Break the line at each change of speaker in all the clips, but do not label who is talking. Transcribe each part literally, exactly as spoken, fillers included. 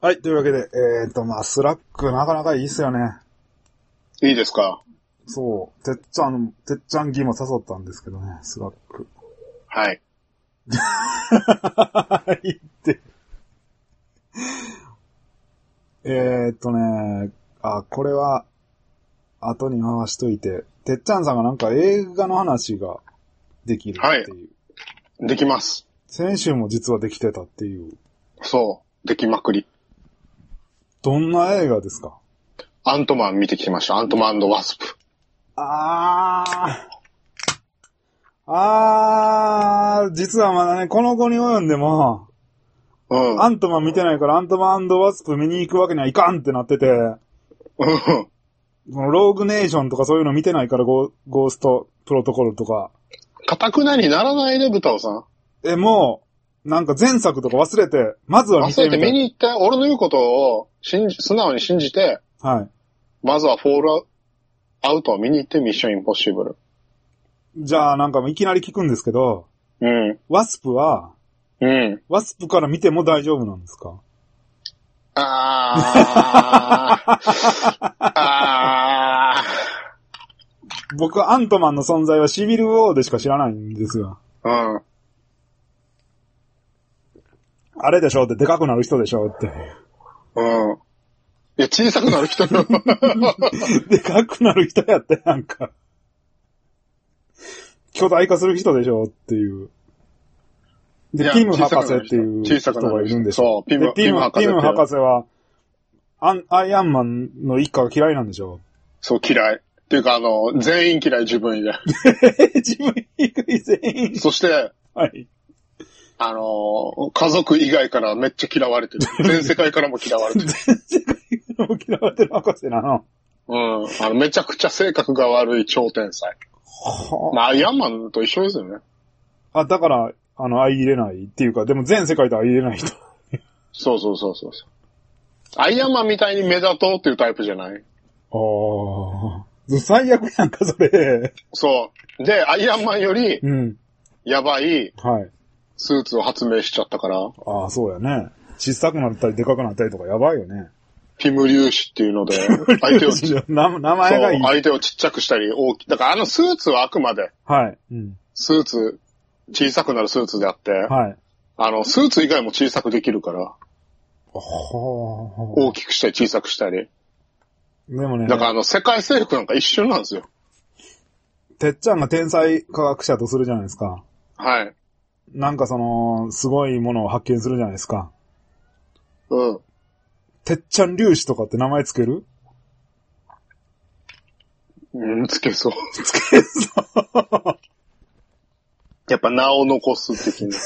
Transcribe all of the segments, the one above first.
はい、というわけで、えーと、まあ、スラックなかなかいいっすよね。い
いですか？
そう。てっちゃん、てっちゃんギも誘ったんですけどね、スラック。
はい。
いいって。えーとね、あ、これは、後に回しといて、てっちゃんさんがなんか映画の話ができるっていう。はい、
できます。
先週も実はできてたっていう。
そう。できまくり。
どんな映画ですか？
アントマン見てきました。アントマン&ワスプ。
あー。あー、実はまだね、この後に及んでも、うん。アントマン見てないからアントマン&ワスプ見に行くわけにはいかんってなってて、うん。このローグネーションとかそういうの見てないからゴー、ゴーストプロトコルとか。
かたくなにならないね、ブタオさん。
え、もう、なんか前作とか忘れて、まずは見てみたい。
忘れて見に行って、俺の言うことを信じ、素直に信じて、
はい。
まずはフォールアウトを見に行ってミッションインポッシブル。
じゃあなんかいきなり聞くんですけど、
うん。
ワスプは、
うん。
ワスプから見ても大丈夫なんですか？
あー。あ
ー。僕アントマンの存在はシビルウォーでしか知らないんですよ。
うん。
あれでしょって、でかくなる人でしょって。
うん。いや、小さくなる人よ。
でかくなる人やって、なんか。巨大化する人でしょっていう。で、ピム博士っていう人がいるんでしょ。
そう、ピム、
ピム博士。ピム博士は、アン、アイアンマンの一家が嫌いなんでしょ。
そう、嫌い。っていうか、あの、全員嫌い、自分以外。
自分以外全員。
そして、
はい。
あの、家族以外からめっちゃ嫌われてる。全世界からも嫌われてる。
全世界からも嫌われてる博士なの。
うん。あの、めちゃくちゃ性格が悪い超天才。はあ、まあ、アイアンマンと一緒ですよね。
あ、だから、あの、相入れないっていうか、でも全世界と相入れない人。
そうそうそうそう。アイアンマンみたいに目立とうっていうタイプじゃない？
ああ。最悪やんか、それ。
そう。で、アイアンマンより、
うん。
やばい、
はい。
スーツを発明しちゃったから。
ああ、そうやね。小さくなったりでかくなったりとかやばいよね。
ピム粒子っていうので、相手をち、
名前がいい。
そう、相手をちっちゃくしたり、大きい。だからあのスーツはあくまで、
はい。うん。
スーツ、小さくなるスーツであって、はい。あの、スーツ以外も小さくできるから、大きくしたり小さくしたり。
でもね。
だからあの、世界征服なんか一瞬なんですよ。
てっちゃんが天才科学者とするじゃないですか。
はい。
なんかその、すごいものを発見するじゃないですか。
うん。
てっちゃん粒子とかって名前つける？
うん、つけそう。
つけそう。
やっぱ名を残す的な。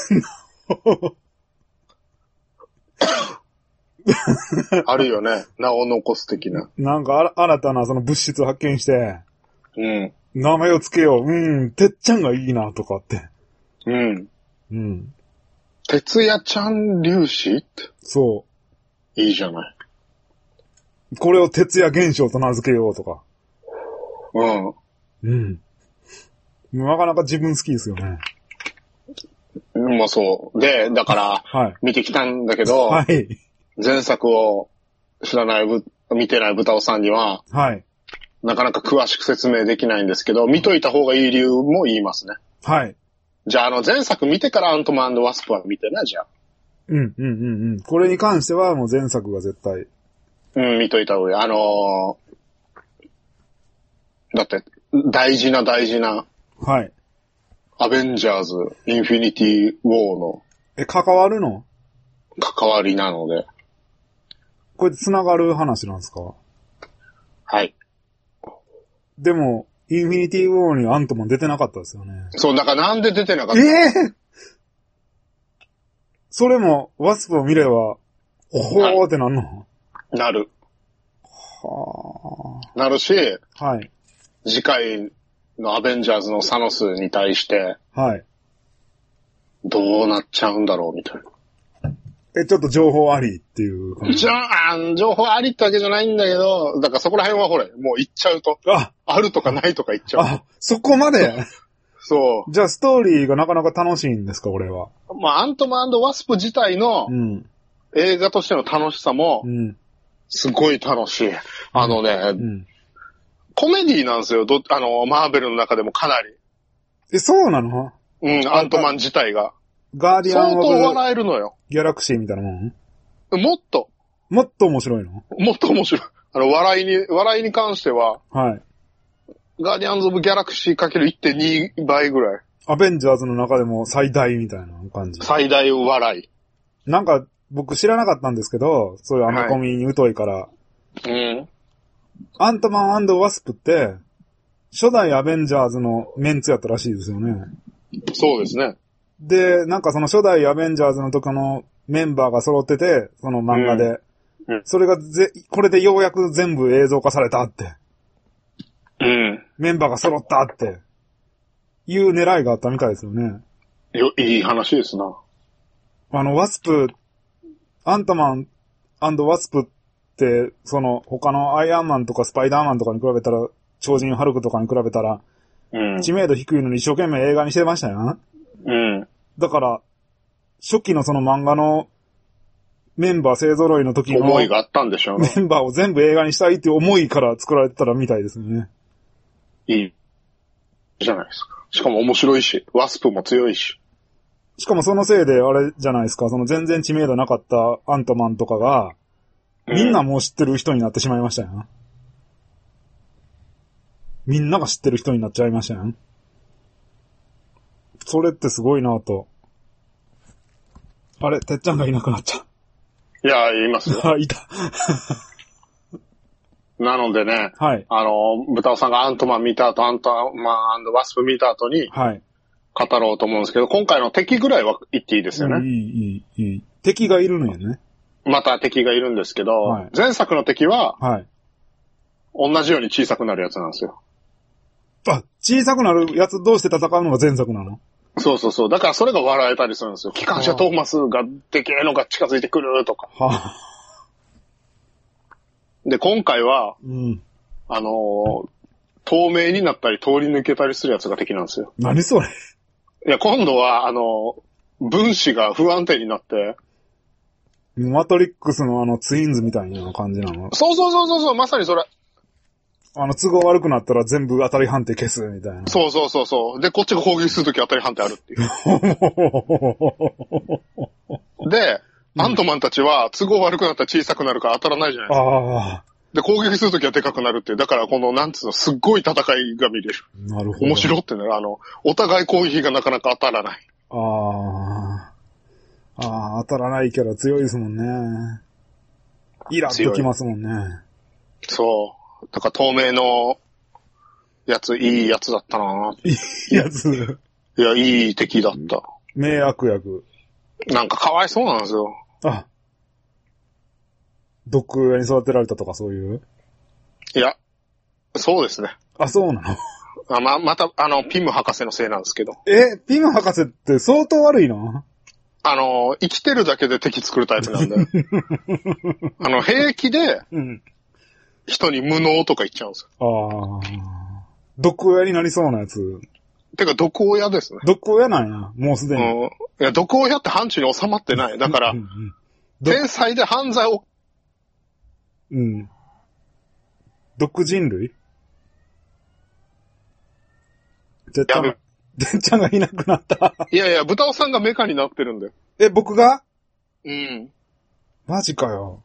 あるよね。名を残す的な。
なんか新たなその物質を発見して、
うん。
名前をつけよう。うん、てっちゃんがいいなとかって。
うん。
うん。
哲也ちゃん粒子って。
そう。
いいじゃない。
これを哲也現象と名付けようとか。
うん。
うん。なかなか自分好きですよね。
まあそう。で、だから、はい、見てきたんだけど、
はい。
前作を知らないぶ、見てないブタオさんには、はい。なかなか詳しく説明できないんですけど、見といた方がいい理由も言いますね。はい。じゃあ、あの、前作見てからアントマン&ワスプは見てな、じゃあ。
うん、うん、うん、うん。これに関してはもう前作が絶対。
うん、見といた方がいい。あのー、だって、大事な大事な。はい。アベンジャーズ、インフィニティ・ウォーの。
え、関わるの？
関わりなので。
これで繋がる話なんですか？
はい。
でも、インフィニティ・ウォーにアントマン出てなかったですよね。
そう、だからなんで出てなかった？
ええー、それも、ワスプを見れば、ほーってなんの？はい、
なる。はあ。なるし、はい。次回のアベンジャーズのサノスに対して、はい。どうなっちゃうんだろうみたいな。
え、ちょっと情報ありっていう感じ。
じゃあ、情報ありってわけじゃないんだけど、だからそこら辺はほれ、もう言っちゃうと。ああるとかないとか言っちゃう。
あ、そこまで
そう。
じゃあストーリーがなかなか楽しいんですか、これは。
まあ、アントマン&ワスプ自体の映画としての楽しさも、すごい楽しい。あのね、うん、コメディなんですよ。ど、あの、マーベルの中でもかなり。
え、そうなの？
うん、アントマン自体が。
ガーディアン・オブ・
相当笑えるのよ。
ギャラクシーみたいなもん？
もっと。
もっと面白いの？
もっと面白い。あの、笑いに、笑いに関しては、
はい。
ガーディアンズ・オブ・ギャラクシーかける いってんに 倍ぐらい。
アベンジャーズの中でも最大みたいな感じ。
最大笑い。
なんか、僕知らなかったんですけど、そういうアメコミに疎いから。はい、うん。アントマン&ワスプって、初代アベンジャーズのメンツやったらしいですよね。
そうですね。
で、なんかその初代アベンジャーズの時のメンバーが揃ってて、その漫画で。うんうん、それがぜ、これでようやく全部映像化されたって。うん。メンバーが揃ったって。いう狙いがあったみたいですよね。
よ、いい話ですな。
あの、ワスプ、アントマン&ワスプって、その、他のアイアンマンとかスパイダーマンとかに比べたら、超人ハルクとかに比べたら、うん、知名度低いのに一生懸命映画にしてましたよ。うん。だから、初期のその漫画のメンバー勢揃いの時の
思いがあったんでしょうね。
メンバーを全部映画にしたいっていう思いから作られてたらみたいですよね。
いい。じゃないですか。しかも面白いし、ワスプも強いし。
しかもそのせいであれじゃないですか、その全然知名度なかったアントマンとかが、みんなもう知ってる人になってしまいましたよ。うん、みんなが知ってる人になっちゃいましたよ。それってすごいなぁと。あれ、てっちゃんがいなくなっちゃう。
いや、いますよ。
あ、いた。
なのでね、はい。あの、豚尾さんがアントマン見た後、アントマン&ワスプ見た後に、はい。語ろうと思うんですけど、今回の敵ぐらいは言っていいですよね。うん、い
い、いい、いい。敵がいるのよね。
また敵がいるんですけど、はい、前作の敵は、はい。同じように小さくなるやつなんですよ。
あ、小さくなるやつ同士で戦うのが前作なの？
そうそうそう。だからそれが笑えたりするんですよ。機関車トーマスがでけえのが近づいてくるとか。はあ、で、今回は、うん、あのー、透明になったり通り抜けたりするやつが敵なんですよ。
何それ？
いや、今度は、あのー、分子が不安定になって、
マトリックスのあのツインズみたいな感じなの？
そうそうそうそうそう、まさにそれ。
あの、都合悪くなったら全部当たり判定消すみたいな。
そうそうそうそう。で、こっちが攻撃するとき当たり判定あるっていう。で、うん、アントマンたちは都合悪くなったら小さくなるから当たらないじゃないですか。ああ。で、攻撃するときはでかくなるっていう。だからこの、なんつうの、すっごい戦いが見れる。なるほど。面白ってね、あの、お互い攻撃がなかなか当たらない。
ああ。ああ、当たらないキャラ強いですもんね。イラッときますもんね。
そう。だから透明のやつ、いいやつだったな。
いいやつ。
いや、いい敵だった。
名悪役。
なんかかわいそうなんですよ。あ。
ドッグ親に育てられたとかそういう？
いや、そうですね。
あ、そうなの？
あま、また、あの、ピム博士のせいなんですけど。
え、ピム博士って相当悪いの？
あの、生きてるだけで敵作るタイプなんで。あの、平気で、うん人に無能とか言っちゃうんですよ。
ああ。毒親になりそうなやつ。
てか、毒親ですね。
毒親なんや、もうすでに。うん。い
や、毒親って範疇に収まってない。だから、うんうん、天才で犯罪を。
うん。毒人類？てっちゃんが、てっちゃんがいなくなった。
いやいや、豚尾さんがメカになってるんだよ。
え、僕が？
うん。
マジかよ。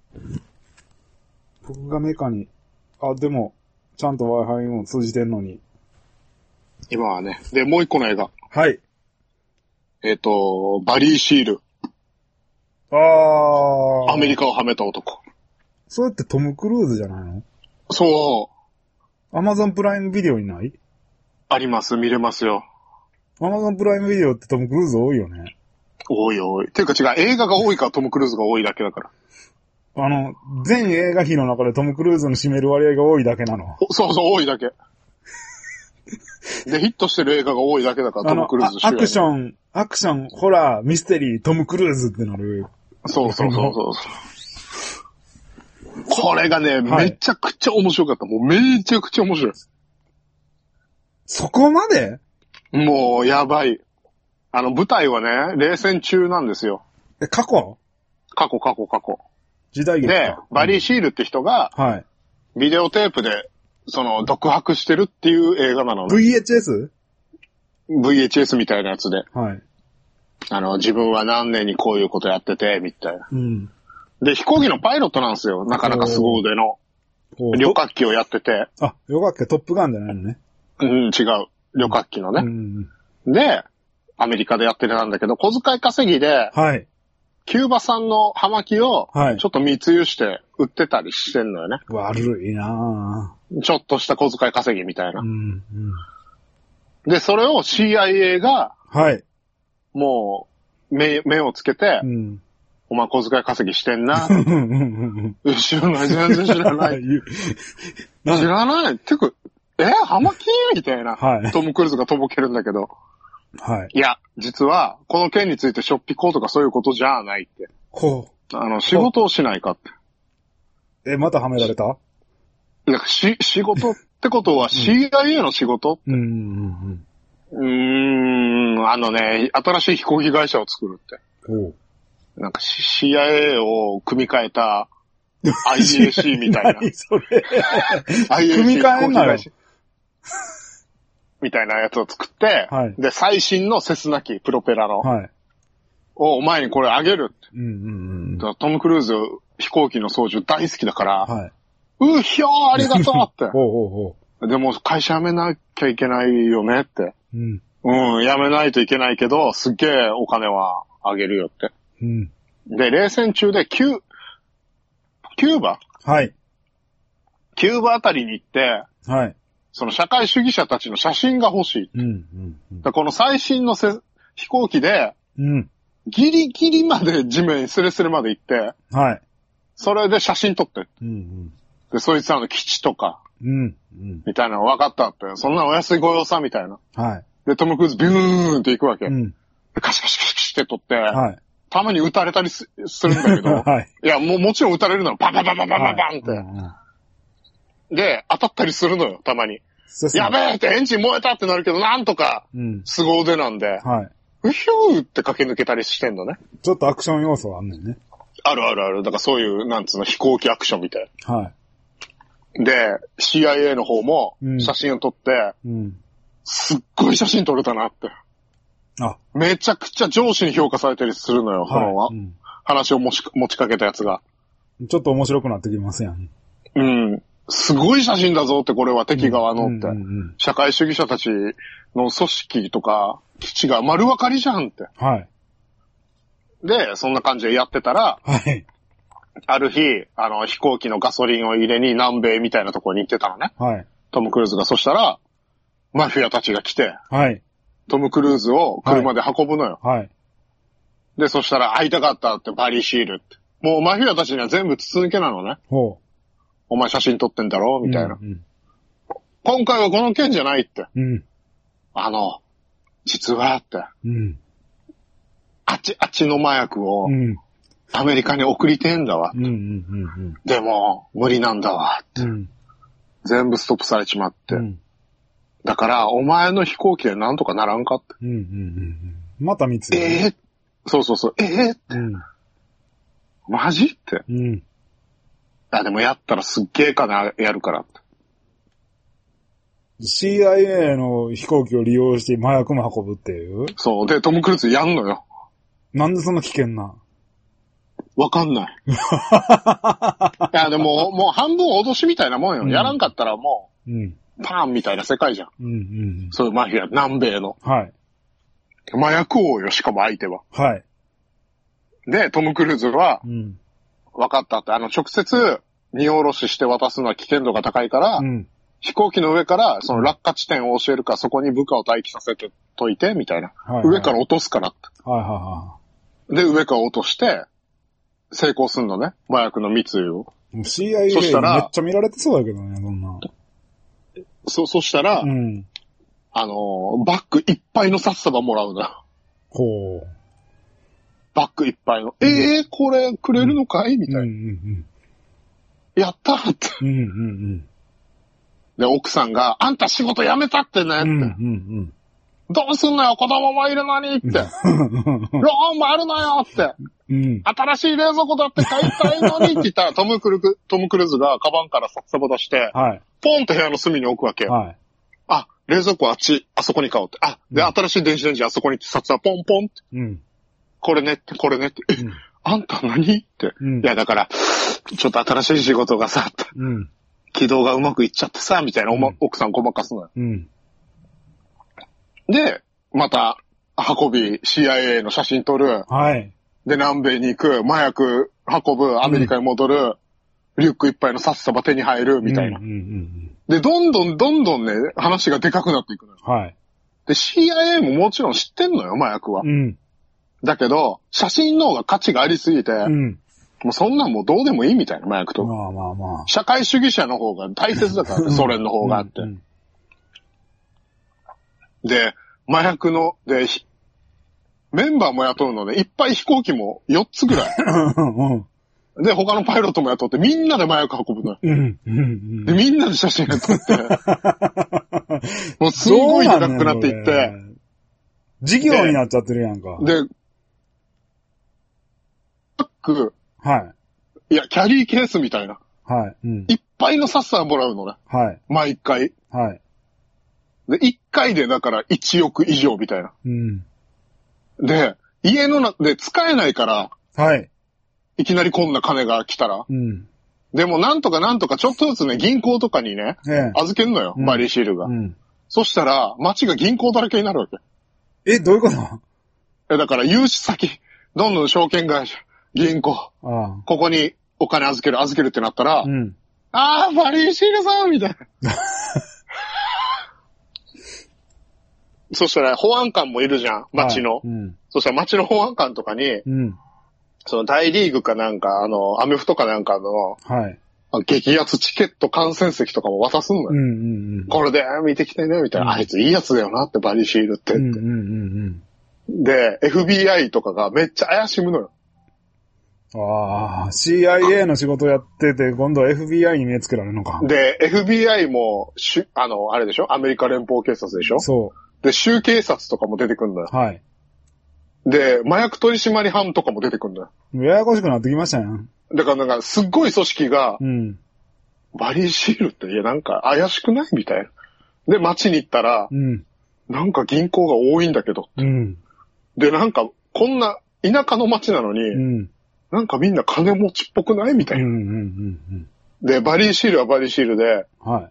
僕がメカに。あ、でも、ちゃんと Wi-Fi も通じてんのに。
今はね。で、もう一個の映画。
はい。
えっ、ー、と、バリー・シール。
ああ。
アメリカをはめた男。
それってトム・クルーズじゃないの？
そう。
アマゾンプライムビデオにない？
あります、見れますよ。
アマゾンプライムビデオってトム・クルーズ多いよね。
多い多い。ていうか違う、映画が多いからトム・クルーズが多いだけだから。
あの、全映画費の中でトム・クルーズの占める割合が多いだけなの。
そうそう、多いだけ。で、ヒットしてる映画が多いだけだから、トム・クルーズ主演。
アクション、アクション、ホラー、ミステリー、トム・クルーズってなる。
そうそうそうそう。これがね、はい、めちゃくちゃ面白かった。もうめちゃくちゃ面白い。
そこまで？
もう、やばい。あの、舞台はね、冷戦中なんですよ。
え、過去？
過去過去過去。
時代劇か。
で、バリー・シールって人が、はい。ビデオテープで、その、独白してるっていう映画なのね。
ブイエイチエス？
ブイエイチエス みたいなやつで。
はい。
あの、自分は何年にこういうことやってて、みたいな。うん。で、飛行機のパイロットなんですよ。なかなか凄腕の。旅客機をやってて。
あ、旅客機トップガンじゃないのね。
うん、違う。旅客機のね。うん、で、アメリカでやってるなんだけど、小遣い稼ぎで、はい。キューバ産の葉巻を、はい。ちょっと密輸して売ってたりしてんのよね。
悪いな
ぁ。ちょっとした小遣い稼ぎみたいな。うん、うん。で、それを シーアイエー が、はい。もう、目、目をつけて、うん。お前小遣い稼ぎしてんな。知らない、全然知らない。知らない。てか、え葉巻みたいな。はい。トム・クルーズがとぼけるんだけど。はい。いや、実は、この件についてしょっぴこうとかそういうことじゃないって。ほう。あの、仕事をしないかって。
え、またはめられた？
なんかし、仕事ってことは シーアイエー の仕事、うん、うん、うん。うーん、あのね、新しい飛行機会社を作るって。ほう。なんか シーアイエー を組み替えた アイエーシー みたいな。何それアイエーシー 組み替えんなよ。みたいなやつを作って、はい、で、最新のセスナ機、プロペラの、はい、をお前にこれあげるって。うんうんうん、トム・クルーズ飛行機の操縦大好きだから、はい、うひょーありがとうって。ほうほうほうでも会社辞めなきゃいけないよねって。うん、うん、辞めないといけないけど、すっげーお金はあげるよって。うん、で、冷戦中でキュー、キューバはい。キューバあたりに行って、はい。その社会主義者たちの写真が欲しい。うんうんうん、だこの最新のせ飛行機で、うん、ギリギリまで地面スレスレまで行って、はい。それで写真撮って。うんうん、で、そいつらの基地とか、うんうん、みたいなの分かったって。そんなお安いご用さみたいな。はい。で、トム・クルーズビューンって行くわけ。うん、でカシカシカシカシって撮って、はい。たまに撃たれたり す, するんだけど、はい。いや、もうもちろん撃たれるのはバンバンバンバンバンバンバンって。はいうんうんで、当たったりするのよ、たまに。やべえってエンジン燃えたってなるけど、なんとか、凄腕なんで、うん、はい。うひょーって駆け抜けたりしてんのね。
ちょっとアクション要素はあんねんね。
あるあるある。だからそういう、なんつうの、飛行機アクションみたいな。はい。で、シーアイエー の方も、写真を撮って、うん、すっごい写真撮れたなって。あめちゃくちゃ上司に評価されたりするのよ、その、はいうん、話を持ち、持ちかけたやつが。
ちょっと面白くなってきますやん。
うん。すごい写真だぞって、これは敵側のって、うんうんうん。社会主義者たちの組織とか基地が丸分かりじゃんって。はい。で、そんな感じでやってたら、はい。ある日、あの、飛行機のガソリンを入れに南米みたいなところに行ってたのね。はい。トム・クルーズが。そしたら、マフィアたちが来て、はい。トム・クルーズを車で運ぶのよ。はい。はい、で、そしたら会いたかったってバリー・シールって。もうマフィアたちには全部筒抜けなのね。ほう。お前写真撮ってんだろみたいな、うんうん。今回はこの件じゃないって。うん、あの、実はって、うん。あっち、あっちの麻薬を、アメリカに送りてえんだわって、うんうんうんうん。でも、無理なんだわって、うん。全部ストップされちまって。うん、だから、お前の飛行機でなんとかならんかって。うんうんうん、
また見つけて。
えー、そうそうそう、えー、って、うん。マジって。うんあ、でもやったらすっげえ金やるからって。
シーアイエー の飛行機を利用して麻薬も運ぶっていう
そう。で、トム・クルーズやんのよ。
なんでそんな危険な
わかんない。いや、でも、もう半分脅しみたいなもんよ。うん、やらんかったらもう、うん、パーンみたいな世界じゃん。うんうん、そういうマフィア、南米の。はい。麻薬王よ、しかも相手は。はい。で、トム・クルーズは、うん分かったって、あの、直接、荷下ろしして渡すのは危険度が高いから、うん、飛行機の上から、その落下地点を教えるから、そこに部下を待機させてといて、みたいな、はいはい。上から落とすからって。はいはいはい。で、上から落として、成功すんのね。麻薬の密輸を。
シーアイエー そしたらめっちゃ見られてそうだけどね、そんな。
そ、そしたら、うん、あの、バッグいっぱいの札束もらうのよ。ほう。バッグいっぱいの。うん、えー、これくれるのかいみたいな。うんうんうん、やったーって、うんうんうん。で、奥さんが、あんた仕事辞めたってねって。うんうんうん、どうすんのよ子供もいるのにって。ローンもあるのよって。
うん。
新しい冷蔵庫だって買いたいのにって言ったら、トムクルク、トムクルーズがカバンから札束出して、はい。ポンと部屋の隅に置くわけ。はい。あ、冷蔵庫あっち、あそこに買おうって。あ、で、うん、新しい電子レンジあそこにって札束ポンポンって。うん。これねって、これねって。うん、あんた何って、うん。いや、だから、ちょっと新しい仕事がさ、うん。軌道がうまくいっちゃってさ、みたいな、うん、奥さんごまかすのよ。うん。で、また、運び、シーアイエー の写真撮る。はい。で、南米に行く、麻薬運ぶ、アメリカに戻る、うん、リュックいっぱいの札束手に入る、みたいな、うんうんうん。で、どんどんどんどんね、話がでかくなっていくのよ。はい。で、シーアイエー ももちろん知ってんのよ、麻薬は。うん。だけど、写真の方が価値がありすぎて、うん。もうそんなんもうどうでもいいみたいな、麻薬と。まあまあまあ。社会主義者の方が大切だからね、ソ連の方があって。うんうん、で、麻薬の、で、メンバーも雇うので、いっぱい飛行機もよっつぐらい。で、他のパイロットも雇って、みんなで麻薬運ぶのよ。うんうんうん、で、みんなで写真撮って。もうすごいでかくなっていって。
事業になっちゃってるやんか。
で、バッグ。はい。いや、キャリーケースみたいな。はい。うん、いっぱいのサッサーもらうのね。はい。毎回。はい。で、いっかいでだからいちおく以上みたいな。うん。で、家の中で使えないから。はい。いきなりこんな金が来たら。うん。でもなんとかなんとかちょっとずつね、銀行とかにね、ええ、預けんのよ、うん、バリーシールが。うん。そしたら、街が銀行だらけになるわけ。
え、どういうこと？
え、だから融資先、どんどん証券会社、銀行、ああ、ここにお金預ける、預けるってなったら、うん、あー、バリーシールさんみたいな。そしたら保安官もいるじゃん、街の。はい、うん、そしたら街の保安官とかに、うん、その大リーグかなんか、あの、アメフトかなんかの、はい、激アツチケット観戦席とかも渡すんだよ。うんうんうん、これで見てきてね、みたいな、うん。あいついいやつだよなって、バリーシールって。うんうんうんうん、で、エフビーアイ とかがめっちゃ怪しむのよ。
ああ、シーアイエー の仕事やってて、今度は エフビーアイ に目つけられるのか。
で、エフビーアイ も、しあの、あれでしょ？アメリカ連邦警察でしょ？そう。で、州警察とかも出てくるんだよ。はい。で、麻薬取締班とかも出てくるんだよ。
ややこしくなってきましたよ。
だからなんか、すっごい組織が、うん、バリーシールって、いやなんか怪しくないみたいな。で、街に行ったら、うん、なんか銀行が多いんだけど、うん、で、なんか、こんな田舎の街なのに、うん、なんかみんな金持ちっぽくないみたいな、うんうんうんうん。で、バリーシールはバリーシールで、はい、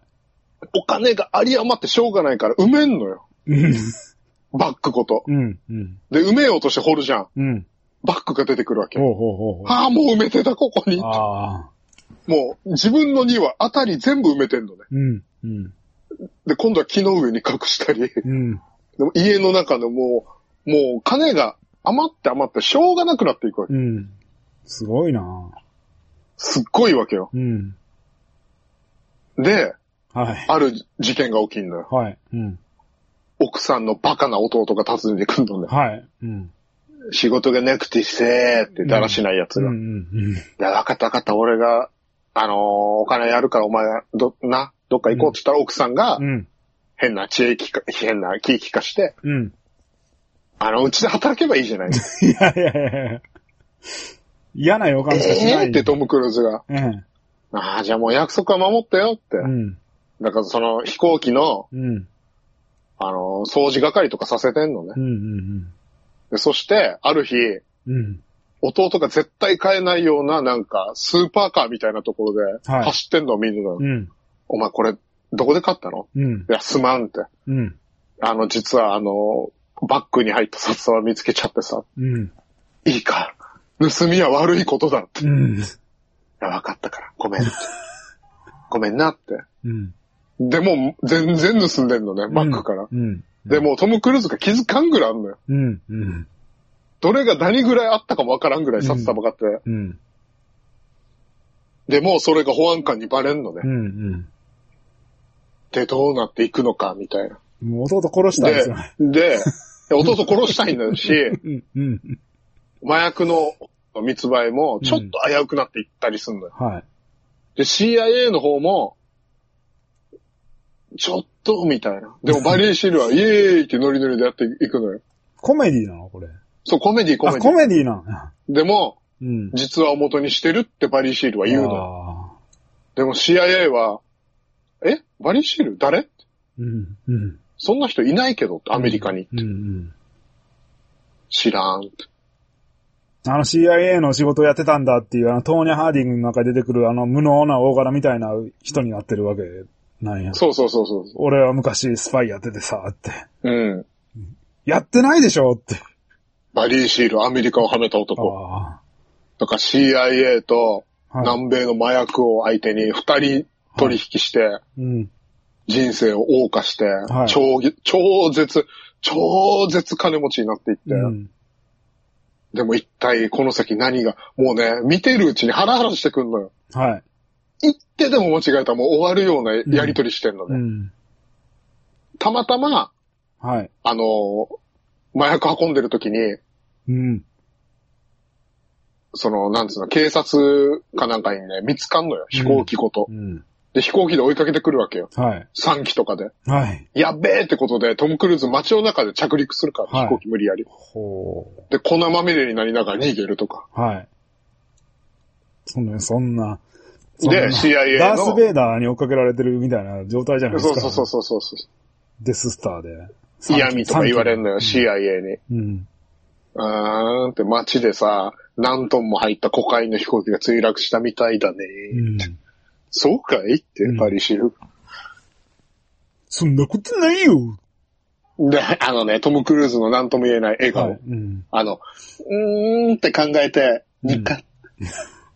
お金が有り余ってしょうがないから埋めんのよ。バッグごと、うんうん。で、埋めようとして掘るじゃん。うん、バッグが出てくるわけ。ほうほうほうほう。ああ、もう埋めてた、ここに。あもう、自分の庭、あたり全部埋めてんのね。うんうん、で、今度は木の上に隠したり。うん、でも家の中のもう、もう金が余って余ってしょうがなくなっていくわけ。うん、
すごいな
すっごいわけよ。うん、で、はい、ある事件が起きんのよ。はいうん、奥さんのバカな弟が訪ねてくんのね。はいうん仕事がなくてせーってだらしないやつが。うんうんうん、で、わかったわかった、俺が、あのー、お金やるからお前、ど、な、どっか行こうって言ったら奥さんが、うん、変な知恵聞か、変な気聞かして、うん、あの、うちで働けばいいじゃないですか。いやいやいや嫌な予感しかしない。えーってトム・クルーズが。うん、ああ、じゃあもう約束は守ったよって。うん、だからその飛行機の、うん、あのー、掃除係とかさせてんのね。うんうんうんでそして、ある日、うん、弟が絶対買えないような、なんか、スーパーカーみたいなところで、走ってんのを見るの、はいうん。お前これ、どこで買ったの、うん、いや、すまんって、うん。あの、実は、あの、バッグに入った札は見つけちゃってさ。うん、いいか。盗みは悪いことだって。うん、いや、わかったから。ごめんって。ごめんなって。うん、でも、全然盗んでんのね、バッグから。うんうんで、もうトム・クルーズが気づかんぐらいあんのよ。うん、うん。どれが何ぐらいあったかもわからんぐらい札束があって。うん。うん、で、もうそれが保安官にバレんのね。うん、うん。で、どうなっていくのか、みたいな。
もう弟殺したいですよね。
で、で、弟殺したいんだし、うんうん、麻薬の密売もちょっと危うくなっていったりすんのよ。うん、はい。で、シーアイエー の方も、ちょっと、みたいな。でもバリーシールはイエーイってノリノリでやっていくのよ。
コメディなのこれ。
そう、コメディ、コメディ。
あ、コメディなんや。
でも、うん、実話を元にしてるってバリー・シールは言うの。でも シーアイエー は、えバリー・シール誰、うんうん、そんな人いないけど、アメリカに。うんうんうん、知らん。
あの シーアイエー の仕事をやってたんだっていう、あのトーニャ・ハーディングの中で出てくるあの無能な大柄みたいな人になってるわけなんや。
そうそうそうそう。
俺は昔スパイやっててさ、って。
うん。
やってないでしょって。
バリー・シール、アメリカをはめた男。あだから シーアイエー と南米の麻薬を相手に二人取引して、はいうん、人生を謳歌して、はい、超、超絶、超絶金持ちになっていって、うん、でも一体この先何が、もうね、見てるうちにハラハラしてくんのよ。はい。言ってでも間違えたらもう終わるようなやりとりしてんのね。うん、たまたま、はい。あの、麻薬運んでる時に、うん。その、なんつうの、警察かなんかにね、見つかんのよ。飛行機ごと。うん。で、飛行機で追いかけてくるわけよ。はい。さん機とかで。はい。やっべーってことで、トム・クルーズ街の中で着陸するから、はい、飛行機無理やり。ほう。で、粉まみれになりながら逃げるとか。はい。そんな、そんな。 で、シーアイエー の。
ダース・ベイダーに追っかけられてるみたいな状態じゃないですか。
そうそうそうそうそう。
デススターで。
嫌味とか言われるのよ、うん、シーアイエー に。うん。あーんって街でさ、何トンも入ったコカインの飛行機が墜落したみたいだね。うん、そうかいって、パリシル、うん。
そんなことないよ。
で、あのね、トム・クルーズの何とも言えない笑顔。はいうん、あの、うーんって考えて、にか、うん、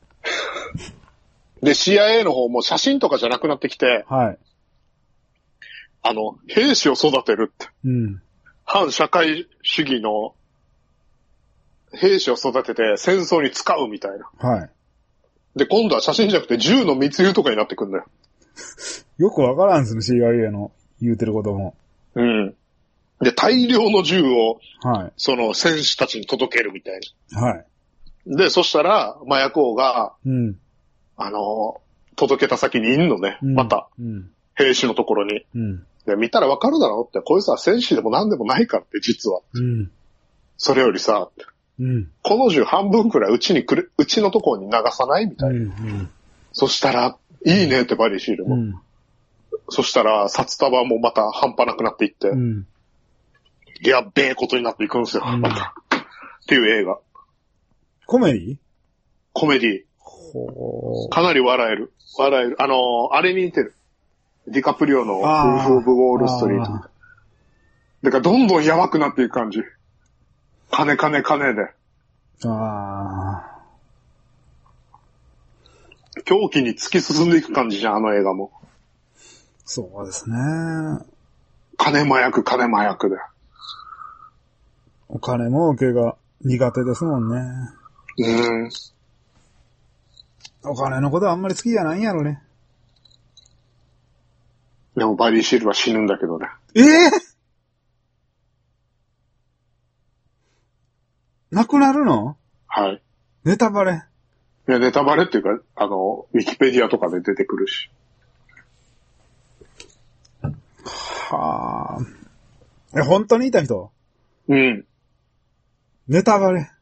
で、シーアイエー の方も写真とかじゃなくなってきて、はい、あの、兵士を育てるって。うん、反社会主義の兵士を育てて戦争に使うみたいな。はい。で、今度は写真じゃなくて銃の密輸とかになってくんだよ。
よくわからんすね、シーアイエー の言うてることも。
うん。で、大量の銃を、はい。その戦士たちに届けるみたいな。はい。で、そしたら、麻薬王が、うん。あの、届けた先にいんのね、うん、また。うん。兵士のところに。うん。で、見たらわかるだろって、こいつは戦士でも何でもないからって、実は。うん。それよりさ、うん、この銃半分くらいうちに来る、うちのところに流さないみたいな。うんうん、そしたら、いいねってバリーシールも。うん、そしたら、札束もまた半端なくなっていって、うん、やっべえことになっていくんですよ、うん、また。っていう映画。
コメディ？
コメディ。ほー。かなり笑える。笑える。あのー、あれに似てる。ディカプリオのウルフ・オブ・ウォール・ストリート。だからどんどんやばくなっていく感じ。金金金で。ああ。狂気に突き進んでいく感じじゃん、あの映画も。
そうですね。
金麻薬、金麻薬で。
お金儲けが苦手ですもんね。うん。お金のことはあんまり好きじゃないんやろね。
でもバリー・シールは死ぬんだけどね。
ええーなくなるの？
はい。
ネタバレ？
いや、ネタバレっていうか、あの、ウィキペディアとかで出てくるし。
はあ。え、本当にいた人？
うん。
ネタバレ？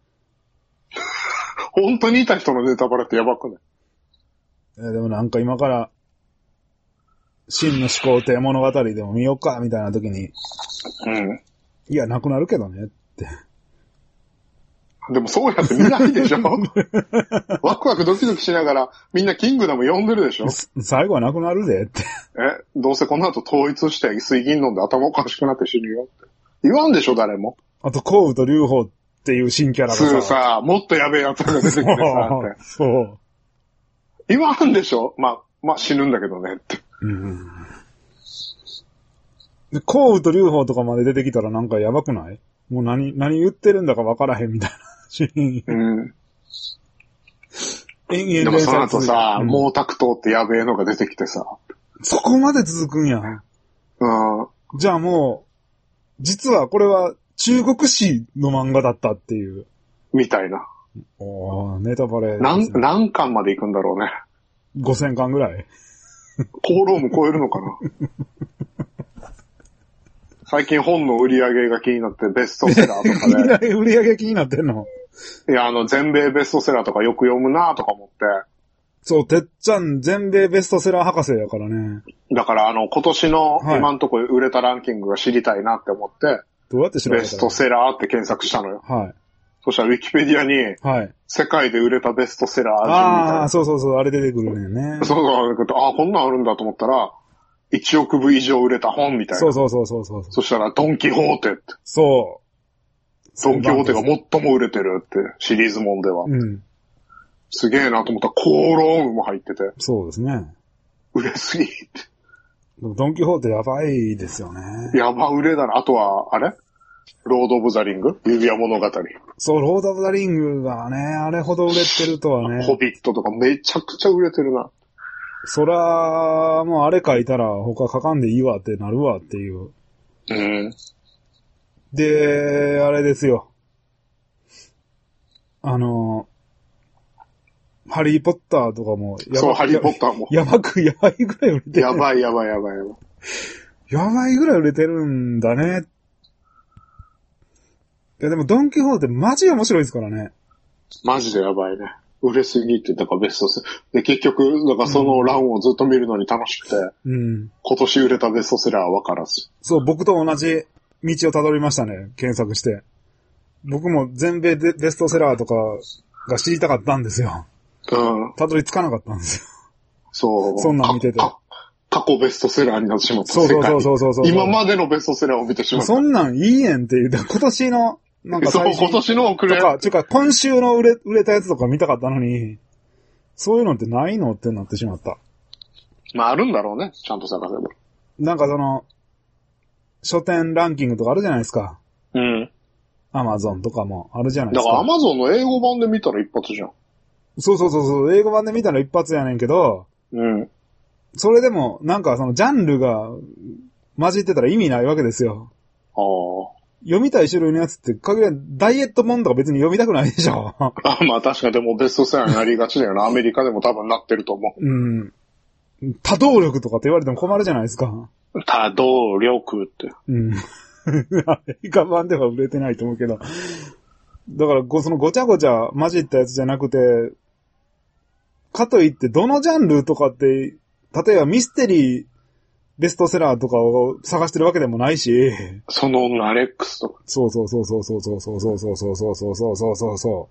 本当にいた人のネタバレってやばくない？
え、でもなんか今から、真の始皇帝物語でも見ようか、みたいな時に。うん。いや、なくなるけどね、って。
でもそうやって見ないでしょワクワクドキドキしながらみんなキングダム読んでるでしょ
最後はなくなるでって。
え、どうせこの後統一して水銀飲んで頭おかしくなって死ぬよって。言わんでしょ誰も。
あと、コウと劉邦っていう新キャラがさ。
そうさ、もっとやべえやつが出てきてさって。そう。言わんでしょまあ、まあ死ぬんだけどねって。うん
で、コウと劉邦とかまで出てきたらなんかやばくない？もう何、何言ってるんだかわからへんみたいなシーン。うん。
でもその後さ、うん、毛沢東ってやべえのが出てきてさ。
そこまで続くんや。うん。じゃあもう、実はこれは中国史の漫画だったっていう。
みたいな。
おー、ネタバレ、ね。
何、何巻まで行くんだろうね。
ごせんかんぐらい。
コーローも超えるのかな。 最近本の売り上げが気になってベストセラーとか
で。売り上げ気になってんの？
いや、あの、全米ベストセラーとかよく読むなとか思って。
そう、てっちゃん全米ベストセラー博士やからね。
だから、あの、今年の今んとこ売れたランキングが知りたいなって思って、はい、
どうやって調べたの？
ベストセラーって検索したのよ。
はい。
そしたらウィキペディアに、はい。世界で売れたベストセラー順みたいな。
ああ、そうそうそう、あれ出てくるね。
そうそう、ああ、こんなんあるんだと思ったら、いちおくぶ以上売れた本みたいな。
そうそうそうそうそう。
そしたら、ドンキホーテって。
そう。
ドンキホーテが最も売れてるって、シリーズもんでは。うん。すげえなと思ったら、コーロームも入ってて。
そうですね。
売れすぎって。
ドンキホーテやばいですよね。
やば売れだな。あとは、あれロード・オブ・ザ・リング指輪物語。
そう、ロード・オブ・ザ・リングがね、あれほど売れてるとはね。
ホビットとかめちゃくちゃ売れてるな。
そら、もうあれ書いたら他書かんでいいわってなるわっていう。うん。で、あれですよ。あの、ハリーポッターとかも
やばい。そう、ハリーポッターも。
やばく、やばいぐらい売れてる。
やばいやばいやばいやばい。
やばいぐらい売れてるんだね。いやでもドンキホーテマジ面白いですからね。
マジでやばいね。売れすぎて、だからベストセラー。で、結局、だからその欄をずっと見るのに楽しくて、うん、今年売れたベストセラーは分からず。
そう、僕と同じ道をたどりましたね、検索して。僕も全米でベストセラーとかが知りたかったんですよ。うん。たどり着かなかったんですよ。
そう。
そんなん見てて。
過去ベストセラーになってしまった。
そうそうそうそうそうそう。
今までのベストセラーを見てしまった。
そんなんいいねんっていう。今年の、なんか最
新そう、今年のくれ。
とか、ちゅうか、今週の売れ、売れたやつとか見たかったのに、そういうのってないのってなってしまった。
まあ、あるんだろうね。ちゃんと探せば。
なんかその、書店ランキングとかあるじゃないですか。うん。アマゾンとかもあるじゃないですか。
だからアマゾンの英語版で見たら一発じゃん。
そうそうそうそう、英語版で見たら一発やねんけど、うん。それでも、なんかそのジャンルが混じってたら意味ないわけですよ。ああ。読みたい種類のやつって限りダイエットもんとか別に読みたくないでしょ。
あ、まあ確かにでもベストセラーになりがちだよな。アメリカでも多分なってると思う。うん。
多動力とかって言われても困るじゃないですか。
多動力って。うん。
アメリカ版では売れてないと思うけど。だからご、そのごちゃごちゃ混じったやつじゃなくて、かといってどのジャンルとかって、例えばミステリー、ベストセラーとかを探してるわけでもないし。
その女アレックスとか。
そうそうそうそうそうそうそうそうそうそうそうそうそうそうそうそう。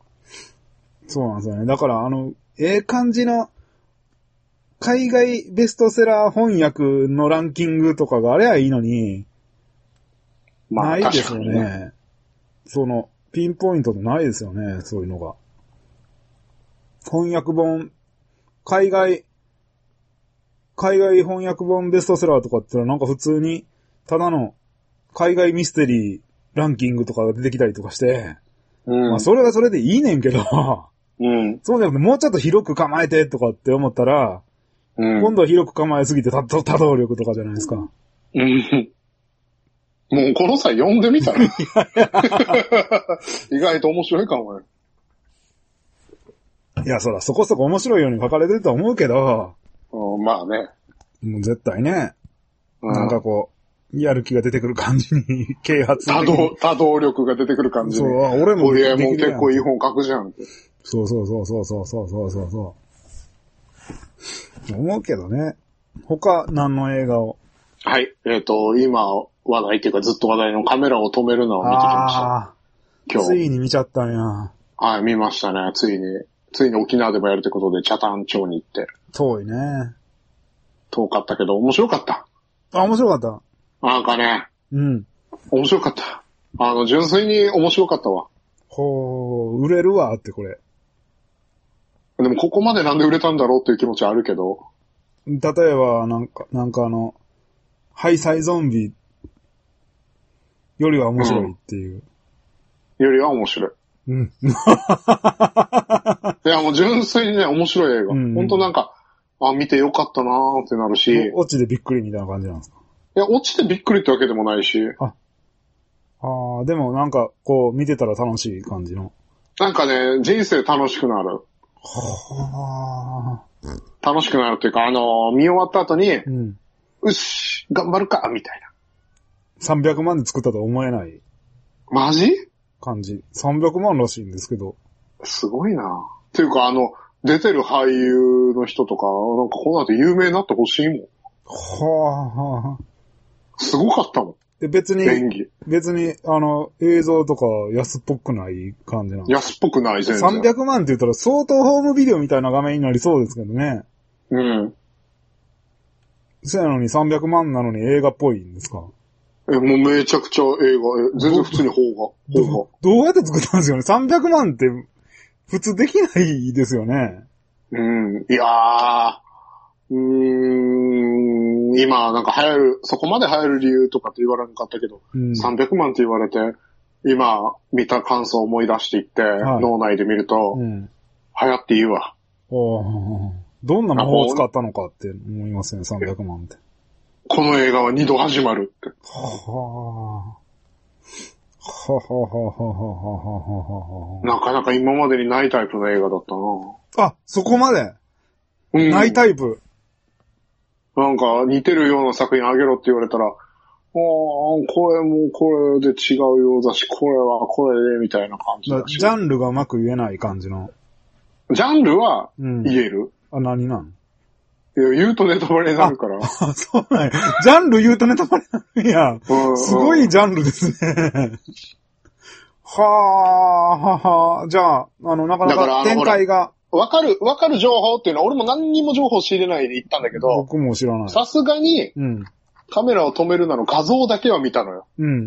そうなんですよね。だからあの、ええ感じの海外ベストセラー翻訳のランキングとかがあればいいのに、まあ、ないですよね。ねその、ピンポイントでないですよね、そういうのが。翻訳本、海外、海外翻訳本ベストセラーとかってのはなんか普通に、ただの海外ミステリーランキングとかが出てきたりとかして、うん、まあそれはそれでいいねんけど、うん、そうじゃなくてもうちょっと広く構えてとかって思ったら、うん、今度は広く構えすぎて多動力とかじゃないですか。うん、
もうこの際読んでみたら意外と面白いかもね。
いや、そらそこそこ面白いように書かれてると思うけど、
うん、まあね。
もう絶対ね、うん、なんかこう、やる気が出てくる感じに、啓発
多動、多動力が出てくる感じに。
そう、俺も。
俺も結構いい本書くじゃんって。
そうそうそうそうそうそうそうそうそう。思うけどね。他、何の映画を。
はい。えっ、ー、と、今、話題っていうかずっと話題のカメラを止めるのを見てきました。
今日。ついに見ちゃったんや。
はい、見ましたね。ついに。ついに沖縄でもやるってことで、北谷町に行って。
遠いね。
遠かったけど、面白かった。
あ、面白かった。
なんかね。うん。面白かった。あの、純粋に面白かったわ。
ほー、売れるわってこれ。
でもここまでなんで売れたんだろうっていう気持ちはあるけど。
例えば、なんか、なんかあの、ハイサイゾンビよりは面白いっていう。
うん、よりは面白い。うん。いや、もう純粋にね、面白い映画。うんうん、ほんとなんか、あ、見てよかったなーってなるし。
落ちでびっくりみたいな感じなんですか？
いや、落ちてびっくりってわけでもないし。
あ、あでもなんか、こう、見てたら楽しい感じの。
なんかね、人生楽しくなる。はあ。楽しくなるっていうか、あのー、見終わった後に、うん、うし、頑張るか、みたいな。
さんびゃくまんで作ったとは思えない。
マジ？
感じ。さんびゃくまんらしいんですけど。
すごいな。っていうか、あの、出てる俳優の人とか、なんかこうなって有名になってほしいもん。はぁ。すごかったもん。
で、別に、別に、あの、映像とか安っぽくない感じなの。
安っぽくない全然。
さんびゃくまんって言ったら相当ホームビデオみたいな画面になりそうですけどね。
うん。
そやのにさんびゃくまんなのに映画っぽいんですか？
え、もうめちゃくちゃ映画、え全然普通に邦画。
邦画。どうやって作ったんですよね ?さんびゃくまんって普通できないですよね。
うん。いやー、うーん、今なんか流行る、そこまで流行る理由とかって言われなかったけど、うん、さんびゃくまんって言われて、今見た感想を思い出していって、はい、脳内で見ると、うん、流行っていいわ。
おどんな魔法を使ったのかって思いますね、さんびゃくまんって。
この映画は二度始まるって。はぁ。
ははははははは
なかなか今までにないタイプの映画だったな。
あ、そこまで、うん、ないタイプ。
なんか似てるような作品あげろって言われたら、ああ、これもこれで違うようだし、これはこれでみたいな感じだし。
ジャンルがうまく言えない感じの。
ジャンルは言える、
うん、あ、何なん
いや、言うとネタバレになるから。
あ、そうなんや。ジャンル言うとネタバレになるんや。うんうん、すごいジャンルですね。はあ、ははじゃあ、あの、なかなか展開が。
わかる、わかる情報っていうのは、俺も何にも情報仕入れないで言ったんだけど。
僕も知らない。
さすがに、うん、カメラを止めるなの画像だけは見たのよ。
うんうんうん。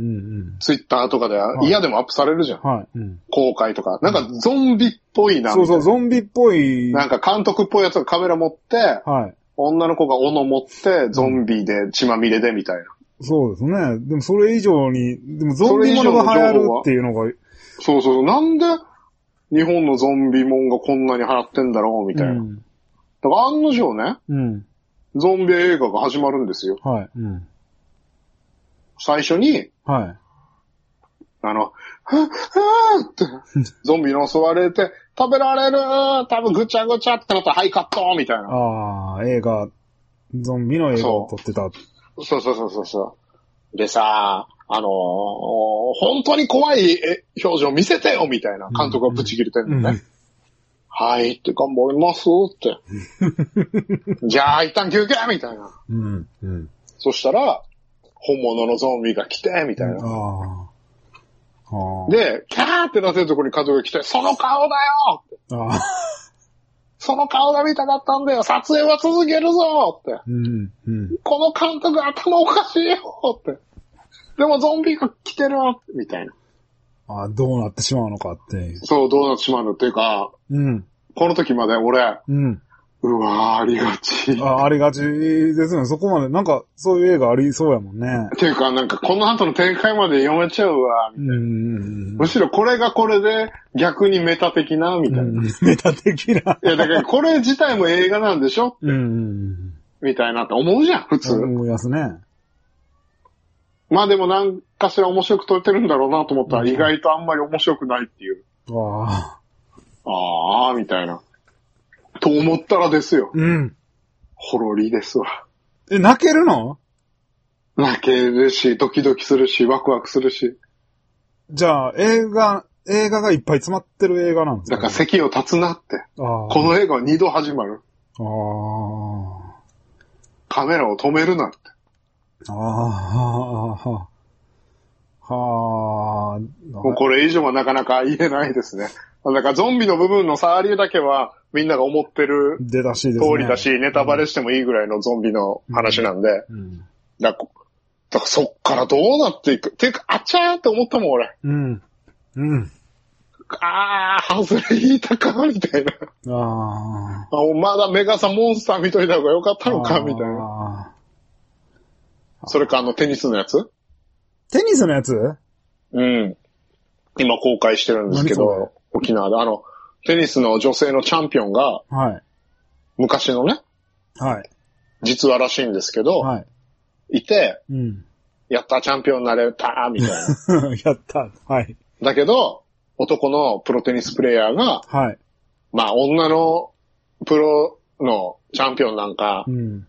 ツイッターとかで嫌でもアップされるじゃん。
はい。うん、
公開とか。なんかゾンビっぽいなみたいな。
そうそう、ゾンビっぽい。
なんか監督っぽいやつがカメラ持って、はい。女の子が斧持って、ゾンビで血まみれでみたいな。
うん、そうですね。でもそれ以上に、でもゾンビものが流行るっていうのが。
そうそう、なんで日本のゾンビもんがこんなに流行ってんだろうみたいな。うん、だから案の定ね、うん、ゾンビ映画が始まるんですよ。はい。うん、最初に、はい。あの、ふっ、ふーって、ゾンビに襲われて、食べられる多分ぐちゃぐちゃってなったら、はい、カットみたいな。
ああ、映画、ゾンビの映画を撮ってた。
そうそうそうそうそう。でさ、あのー、本当に怖い表情見せてよみたいな監督がブチ切れてるのね。うんうん、はいって頑張りますって。じゃあ一旦休憩みたいな。うんうん、そしたら、本物のゾンビが来て、みたいな。ああで、キャーってなってるところに監督が来て、その顔だよって。あその顔が見たかったんだよ。撮影は続けるぞって、うんうん。この監督頭おかしいよって。でもゾンビが来てるみたいな。
ああ、どうなってしまうのかって。
そう、どうなってしまうのっていうか、うん、この時まで俺、うんうわー、ありがち。
あ、ありがちですね。そこまで、なんか、そういう映画ありそうやもんね。
っていうか、なんか、この後の展開まで読めちゃうわ、みたいな。うんむしろこれがこれで、逆にメタ的な、みたいな。うん、
メタ的な。い
や、だからこれ自体も映画なんでしょうんみたいなって思うじゃん、普通。
思いますね。
まあでも、なんかしら面白く撮れてるんだろうなと思ったら、意外とあんまり面白くないっていう。ああ。ああ、みたいな。と思ったらですよ。うん。ほろりですわ。
え、泣けるの？
泣けるし、ドキドキするし、ワクワクするし。
じゃあ、映画、映画がいっぱい詰まってる映画なんですか、
ね？だから席を立つなって。あこの映画は二度始まる。あカメラを止めるなって。ああ、はあ、はあ。もうこれ以上はなかなか言えないですね。だからゾンビの部分の触りだけはみんなが思ってる通りだし、ネタバレしてもいいぐらいのゾンビの話なんで、うんうん、だからだからそっからどうなっていくっていうか、あちゃーって思ったもん俺。うん。うん。あー、外れ引いたかみたいな。ああ。まだメガサモンスター見といた方がよかったのかみたいな。それかあのテニスのやつ？
テニスのやつ？
うん。今公開してるんですけど。沖縄で、あの、テニスの女性のチャンピオンが、はい。昔のね、はい。実話らしいんですけど、はい。いて、うん。やった、チャンピオンになれた、みたいな。
やった、はい。
だけど、男のプロテニスプレイヤーが、はい。まあ、女のプロのチャンピオンなんか、うん。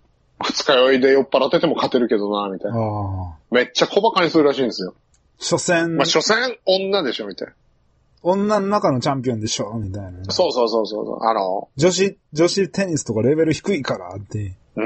二日酔いで酔っ払ってても勝てるけどな、みたいな。めっちゃ小馬鹿にするらしいんですよ。
所詮。
まあ、所詮、女でしょ、みたいな。
女の中のチャンピオンでしょ、みたいな、ね。
そうそうそうそう。あの、
女子、女子テニスとかレベル低いからって。
うん。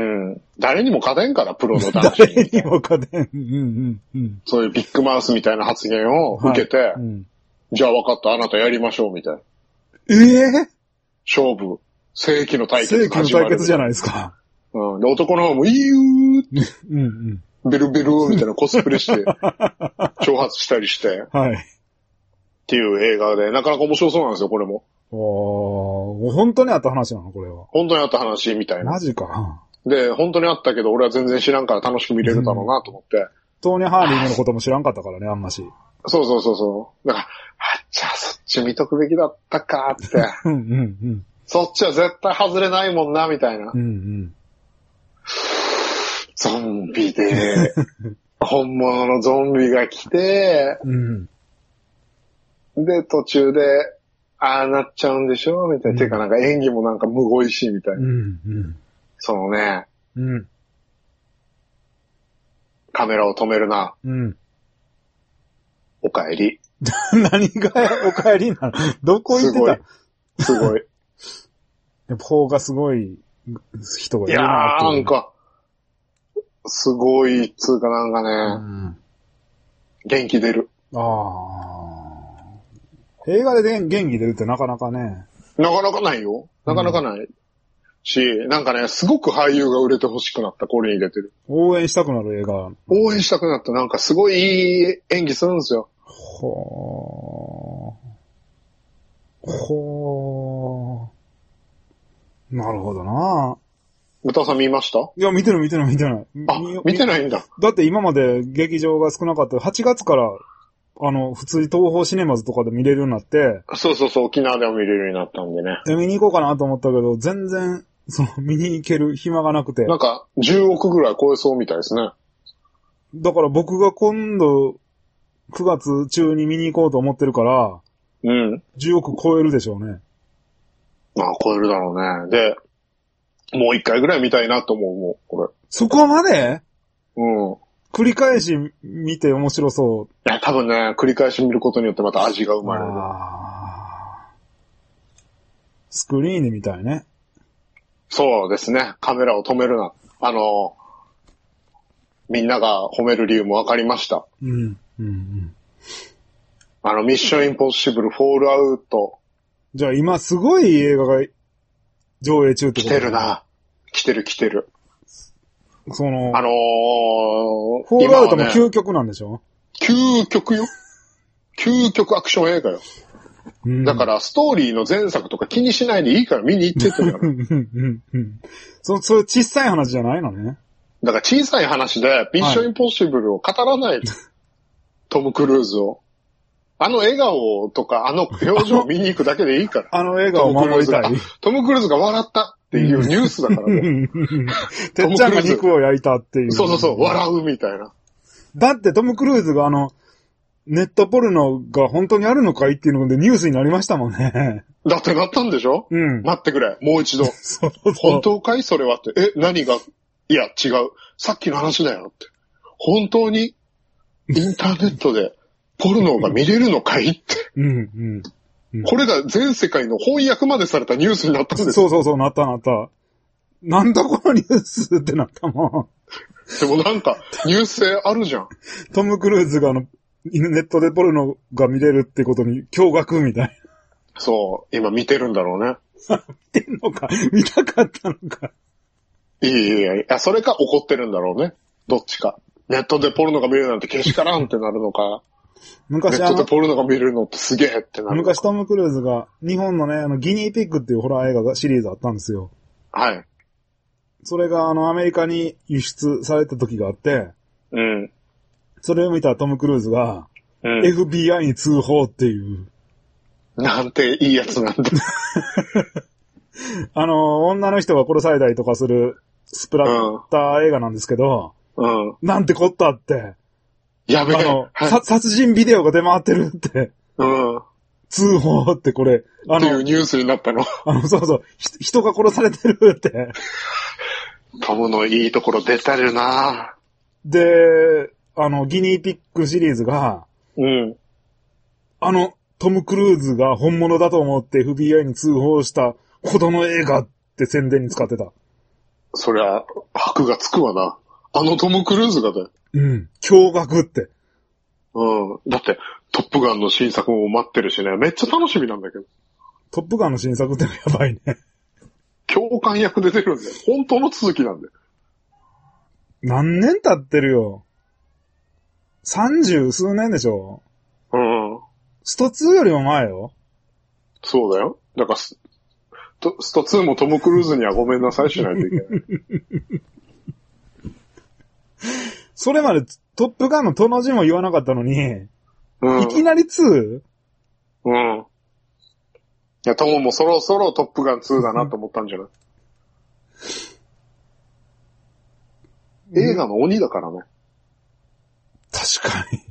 誰にも勝てんから、プロの男子に。
誰にも勝てん。うんうんうん。
そういうビッグマウスみたいな発言を受けて、はいうん、じゃあ分かった、あなたやりましょう、みたいな。
ええー、
勝負。世紀の対決
世紀の対決じゃないですか。
うん。で、男の方も、いいよーって。うんうん。ベルベルみたいなコスプレして、挑発したりして。はい。っていう映画で、なかなか面白そうなんですよ、これも。
おー、本当にあった話なのこれは。
本当にあった話みたいな。
マジか。
で、本当にあったけど、俺は全然知らんから楽しく見れるだろうなと思って。うん、
トーニー・ハーリーのことも知らんかったからね、あんまし。
そうそうそうそう。だから、あ、じゃあそっち見とくべきだったかって。うんうんうん。そっちは絶対外れないもんな、みたいな。うんうん。ゾンビで、本物のゾンビが来て、うん、で、途中で、ああなっちゃうんでしょみたいな。うん、てかなんか演技もなんかむごいしいみたいな。うんうん、そのね、うん、カメラを止めるな。うん、おかえり。
何がおかえりなのどこ行ってた
すごい。すごい。
やっぱ方がすごい人がいる
なって。いやーなんか、すごい、つうかなんかね、うん、元気出る。あ
あ。映画で元気出るってなかなかね。
なかなかないよ。なかなかない。うん、し、なんかね、すごく俳優が売れてほしくなった、これに出てる。
応援したくなる映画。
応援したくなった。なんかすごいいい演技するんですよ。
ほー。ほー。なるほどな
歌さん見ました？
いや、見てる見てる見てない。
あ、見てないんだ。
だって今まで劇場が少なかった。はちがつから、あの、普通に東宝シネマズとかで見れるようになって。
そうそうそう、沖縄でも見れるようになったんでね。
で、見に行こうかなと思ったけど、全然、その、見に行ける暇がなくて。
なんか、じゅうおくぐらい超えそうみたいですね。
だから僕が今度、くがつ中に見に行こうと思ってるから、うん。じゅうおく超えるでしょうね。
まあ、超えるだろうね。で、もう一回ぐらい見たいなと思う、もう、これ。
そこまで？うん。繰り返し見て面白そう。
いや、多分ね、繰り返し見ることによってまた味が生まれる。あ
スクリーンで見たいね。
そうですね。カメラを止めるな。あの、みんなが褒める理由もわかりました。うん。うんうん。あの、ミッションインポッシブル、フォールアウト。
じゃあ今すごい映画が上映中って
こと？来てるな。来てる来てる。
その、
あのー、
フォールアウトも究極なんでしょ？
究極よ。究極アクション映画よ。うん、だからストーリーの前作とか気にしないでいいから見に行ってってから。
そ、そういう小さい話じゃないのね。
だから小さい話でミッションインポッシブルを語らない、はい、トム・クルーズを。あの笑顔とかあの表情を見に行くだけでいいから。
あの笑顔を守りたい。
トム・クルーズが笑ったっていうニュースだからね。
てっちゃんが肉を焼いたっていう。
そうそうそう、笑うみたいな。
だってトム・クルーズがあの、ネットポルノが本当にあるのかいっていうのでニュースになりましたもんね。
だってなったんでしょ？うん。待ってくれ、もう一度。そうそう本当かいそれはって。え、何が？いや、違う。さっきの話だよって。本当にインターネットでポルノが見れるのかいって。うんうんうん、これが全世界の翻訳までされたニュースになったんです。
そうそうそう、なったなった。なんだこのニュースってなったもん。
でもなんか、ニュース性あるじゃん。
トム・クルーズがあの、ネットでポルノが見れるってことに驚愕みたい。
そう、今見てるんだろうね。
見てんのか見たかったのか。
いやいやいや、それか怒ってるんだろうね。どっちか。ネットでポルノが見れるなんてけしからんってなるのか。昔ネットでポルノが見れるのってすげえってなる。
昔トム・クルーズが、日本のね、あの、ギニーピッグっていうホラー映画がシリーズあったんですよ。はい。それがあの、アメリカに輸出された時があって、うん。それを見たトム・クルーズが、うん、エフビーアイ に通報っていう。
なんていいやつなんだ。
あの、女の人が殺されたりとかするスプラッター映画なんですけど、うん。なんてこったって。
やべえ。あ
の、はい、殺人ビデオが出回ってるって。うん。通報ってこれ、
あの、っていうニュースになったの。
あの、そうそう、人が殺されてるって。
トムのいいところ出てるな。
で、あの、ギニーピックシリーズが、
うん。
あの、トム・クルーズが本物だと思って エフビーアイ に通報したほどの映画って宣伝に使ってた。
そりゃ、箔がつくわな。あのトム・クルーズがだよ。
うん。驚愕って。
うん。だって、トップガンの新作も待ってるしね。めっちゃ楽しみなんだけど。
トップガンの新作ってのやばいね。
教官役で出るんだよ。本当の続きなんだよ。
何年経ってるよ。三十数年でしょ。
うん。
ストツーよりも前よ。
そうだよ。だからス、ストツーもトム・クルーズにはごめんなさいしないといけない。
それまでトップガンのとの字も言わなかったのに、うん、いきなり ツー？
うん。いや、トムもそろそろトップガンツーだなと思ったんじゃない？映画の鬼だからね。
確かに。い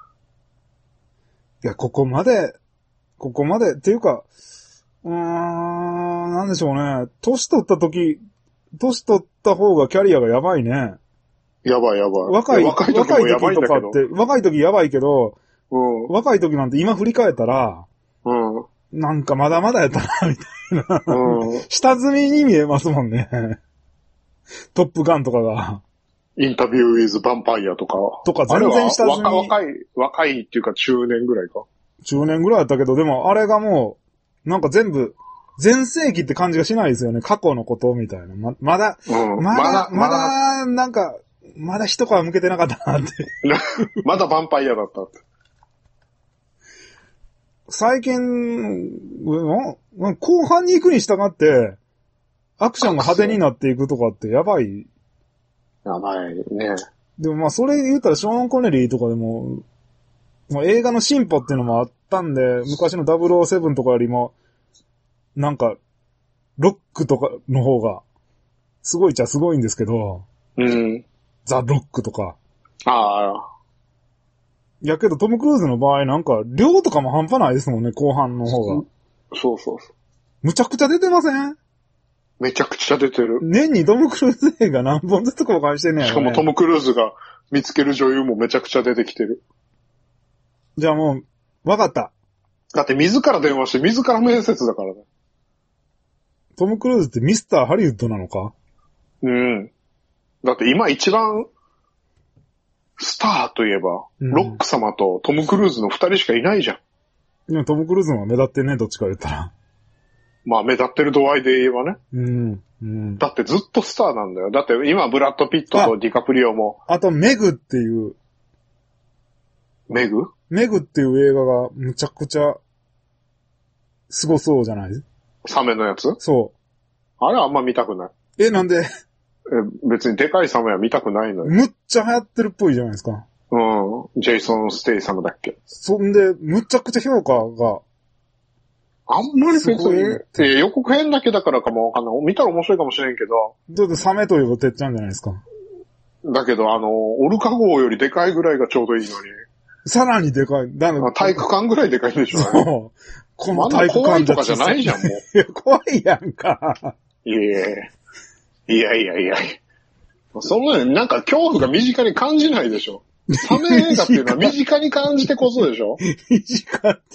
や、ここまで、ここまで、っていうか、うーん、なんでしょうね。年取った時、年取った方がキャリアがやばいね。
やばいやばい。
若い、若い時もやばいんだけど。若い時とかって、若い時やばいけど、
うん、
若い時なんて今振り返ったら、
うん、
なんかまだまだやったな、みたいな。うん、下積みに見えますもんね。トップガンとかが。
インタビューウィズ・ヴァンパイアとか。
とか全然下積み。
若い、若いっていうか中年ぐらいか。
中年ぐらいだったけど、でもあれがもう、なんか全部、前世紀って感じがしないですよね。過去のことみたいな。ま、まだ、うん、まだ、まだ、まだ、なんか、まだ一皮向けてなかったなって。
まだヴァンパイアだったって。
最近、後半に行くに従って、アクションが派手になっていくとかってやばい。
やばいね。
でもまあそれ言うたらショーン・コネリーとかでも、もう映画の進歩っていうのもあったんで、昔のダブルオーセブンとかよりも、なんか、ロックとかの方が、すごいっちゃすごいんですけど、
うん。
ザ・ロックとか。
ああ。
やけどトム・クルーズの場合なんか、量とかも半端ないですもんね、後半の方が。
そうそうそう。
むちゃくちゃ出てません？
めちゃくちゃ出てる。
年にトム・クルーズ映画何本ずつ公開してんねん、ね。
しかもトム・クルーズが見つける女優もめちゃくちゃ出てきてる。
じゃあもう、わかった。
だって自ら電話して自ら面接だからね。
トム・クルーズってミスター・ハリウッドなのか？
うん。だって今一番、スターといえば、うん、ロック様とトム・クルーズの二人しかいないじゃん。
いや、トム・クルーズの方が目立ってね、どっちか言ったら。
まあ目立ってる度合いで言えばね。
うん。うん、
だってずっとスターなんだよ。だって今ブラッド・ピットとディカプリオも。
あ, あとメグっていう。
メグ？
メグっていう映画がむちゃくちゃ、すごそうじゃない？
サメのやつ？
そう。
あれはあんま見たくない。
え、なんで？
え、別にでかいサメは見たくないのよ。
むっちゃ流行ってるっぽいじゃないですか。
うん。ジェイソン・ステイサムだっけ。
そんで、むちゃくちゃ評価が、
あんまり別に、え、予告編だけだからかもわかんない。見たら面白いかもしれんけど。
だってサメというとてっちゃんじゃないですか。
だけど、あの、オルカ号よりでかいぐらいがちょうどいいのに。
さらにでかい。
だから体育館ぐらいでかいんでしょうね。そう。
この体育館
怖いとかじゃないじゃん、もう。
いや、怖いやんか。
いやいやいやいや。そんなになんか恐怖が身近に感じないでしょ。サメ映画っていうのは身近に感じてこそでしょ。
身近って。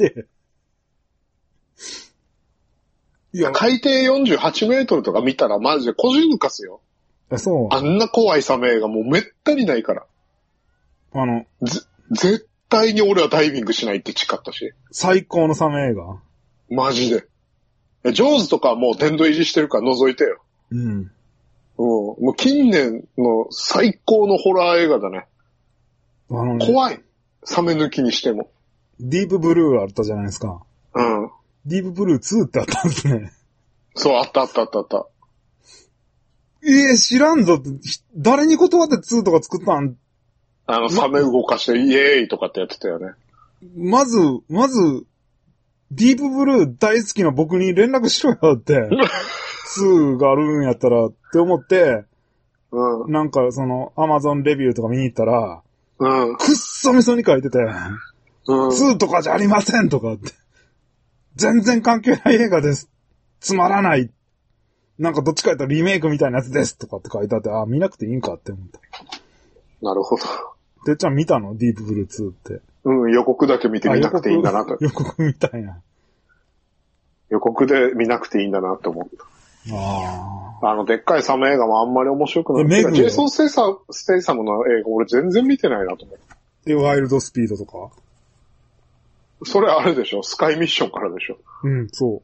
いや、海底よんじゅうはちメートルとか見たらマジでこじ抜かすよ。
あ、そう。
あんな怖いサメ映画もうめったにないから。
あの、
ぜ、絶対に俺はダイビングしないって誓ったし。
最高のサメ映画？
マジで。ジョーズとかはもう殿堂入りしてるから覗いてよ。
うん。
うん。もう近年の最高のホラー映画だね。
あのね、
怖い。サメ抜きにしても。
ディープブルーあったじゃないですか。
うん。
ディープブルーツーってあったんですね。
そう、あったあったあったあった。
ええー、知らんぞって、誰に断ってツーとか作ったん？
あの、サメ動かしてイエーイとかってやってたよね。
まず、まず、ディープブルー大好きな僕に連絡しろよって、ツーがあるんやったらって思って、
うん、
なんかその、アマゾンレビューとか見に行ったら、
うん、
くっそみそに書いてて、
うん、
ツーとかじゃありませんとかって、全然関係ない映画です。つまらない。 なんかどっちかやったらリメイクみたいなやつですとかって書いてあって、あ、見なくていいんかって思った。
なるほど。
てっちゃん見たのディープブルーツーって。
うん、予告だけ見て見なくていいんだなと。
予告みたいな。
予告で見なくていいんだなって思った。ああ。あの、でっかいサメ映画もあんまり面白くない。ジェイソン・ステイサム、ステイサムの映画俺全然見てないなと思った。
で、ワイルドスピードとか
それあれでしょスカイミッションからでしょ
うん、そう。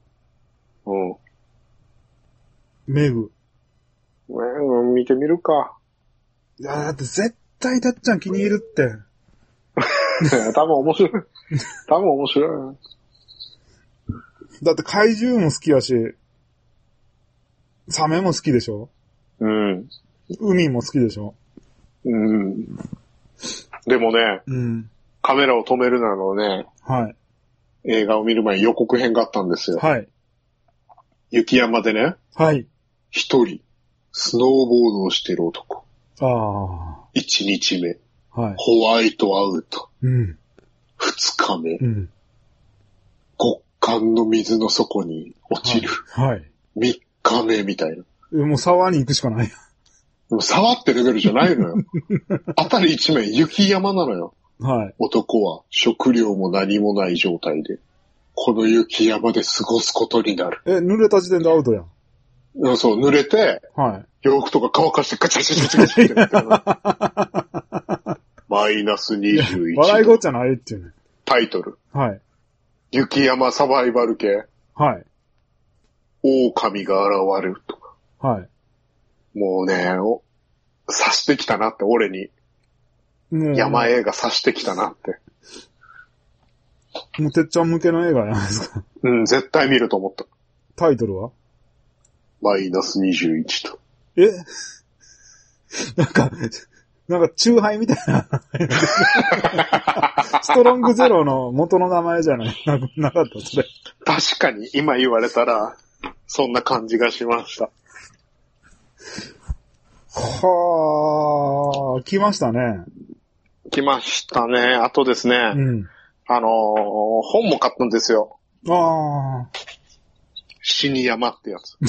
うん。
メグ。
メグ見てみるか。
いや、だって絶対たっちゃん気に入るって。
多分面白い。多分面白い。
だって怪獣も好きやし、サメも好きでしょ
うん。
海も好きでしょ
うん。でもね、うん、カメラを止めるなのね、はい。映画を見る前に予告編があったんですよ。はい。雪山でね、はい。一人、スノーボードをしてる男。ああ。一日目。はい。ホワイトアウト。うん。二日目。うん。極寒の水の底に落ちる。はい。はい、三日目みたいな。
もう沢に行くしかない。
でも沢ってレベルじゃないのよ。あたり一面雪山なのよ。はい。男は食料も何もない状態で、この雪山で過ごすことになる。
え、濡れた時点でアウトやん。
うん、そう、濡れて、はい。洋服とか乾かしてガチャガチャガチャガチャってやってる。マイナスにじゅういちど。
笑いごっちゃないっていうね。
タイトル。はい。雪山サバイバル系。はい。狼が現れるとか。はい。もうね、刺してきたなって、俺に。山映画刺してきたなって。
もうてっちゃん向けの映画じゃないですか。
うん、絶対見ると思った。
タイトルは
マイナスにじゅういちと。
えなんか、なんか、チューハイみたいな。ストロングゼロの元の名前じゃないな、なかったそれ。
確かに、今言われたら、そんな感じがしました。
はー、来ましたね。
来ましたね。あとですね、うん、あのー、本も買ったんですよ。あー。死に山ってやつ。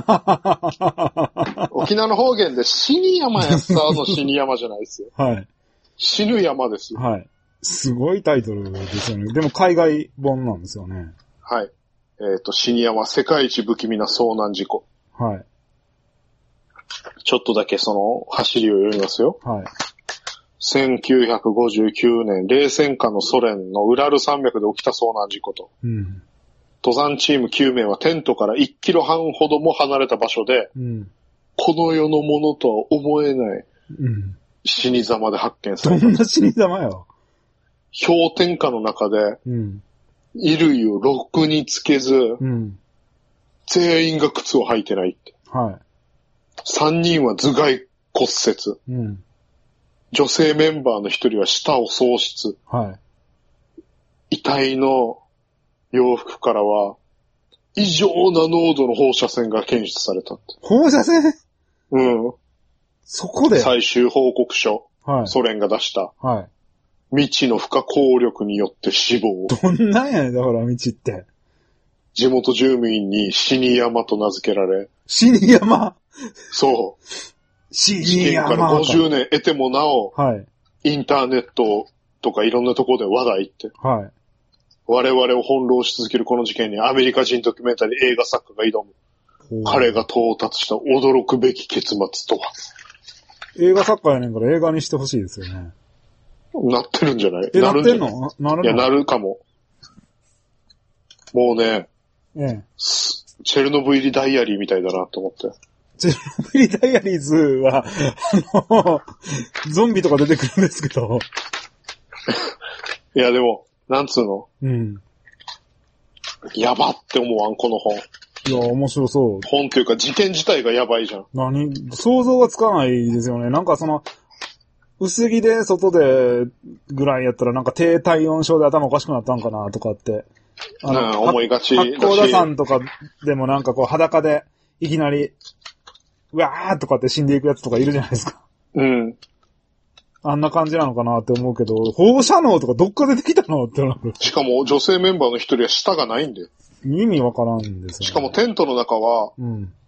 沖縄の方言で死に山やったの死に山じゃないですよ。はい。死ぬ山ですよ。
はい。すごいタイトルですよね。でも海外本なんですよね。
はい。えっと、死に山、世界一不気味な遭難事故。はい。ちょっとだけその走りを読みますよ。はい。せんきゅうひゃくごじゅうきゅうねん、冷戦下のソ連のウラル山脈で起きた遭難事故と。うん。登山チームきゅうめいはテントからいちキロはんほども離れた場所で、うん、この世のものとは思えない、うん、死に様で発見された。
どんな死に様よ。
氷点下の中で、うん、衣類をろくにつけず、うん、全員が靴を履いてないって。はい。さんにんは頭蓋骨折。うん、女性メンバーのひとりは舌を喪失。はい。遺体の洋服からは、異常な濃度の放射線が検出されたって。
放射線
うん。
そこで
最終報告書。はい。ソ連が出した。はい。未知の不可抗力によって死亡。
どんなんやねん、だから未知って。
地元住民に死に山と名付けられ。
死に山
そう。死に山。事件からごじゅうねん得てもなお、はい。インターネットとかいろんなところで話題って。はい。我々を翻弄し続けるこの事件にアメリカ人ドキュメンタリー映画作家が挑む。彼が到達した驚くべき結末とは。
映画作家やねんから映画にしてほしいですよね。
なってるんじゃない？
え、なってんの？なるの？
いや、なるかも。もうね、ええ、チェルノブイリダイアリーみたいだなと思って。
チェルノブイリダイアリーズは、あの、ゾンビとか出てくるんですけど。
いや、でも、なんつうの？うん。やばって思わん、この本。
いや、面白そう。
本っていうか、事件自体がやばいじゃん。
何？想像がつかないですよね。なんかその、薄着で外でぐらいやったらなんか低体温症で頭おかしくなったんかなとかって。
あの、うん、思いがちだし。
八甲田山とかでもなんかこう裸でいきなり、うわーとかって死んでいくやつとかいるじゃないですか。うん。あんな感じなのかなって思うけど、放射能とかどっか出てきたのってなる。
しかも女性メンバーの一人は舌がないんだよ。
意味わからんですよ、ね。
しかもテントの中は、うん、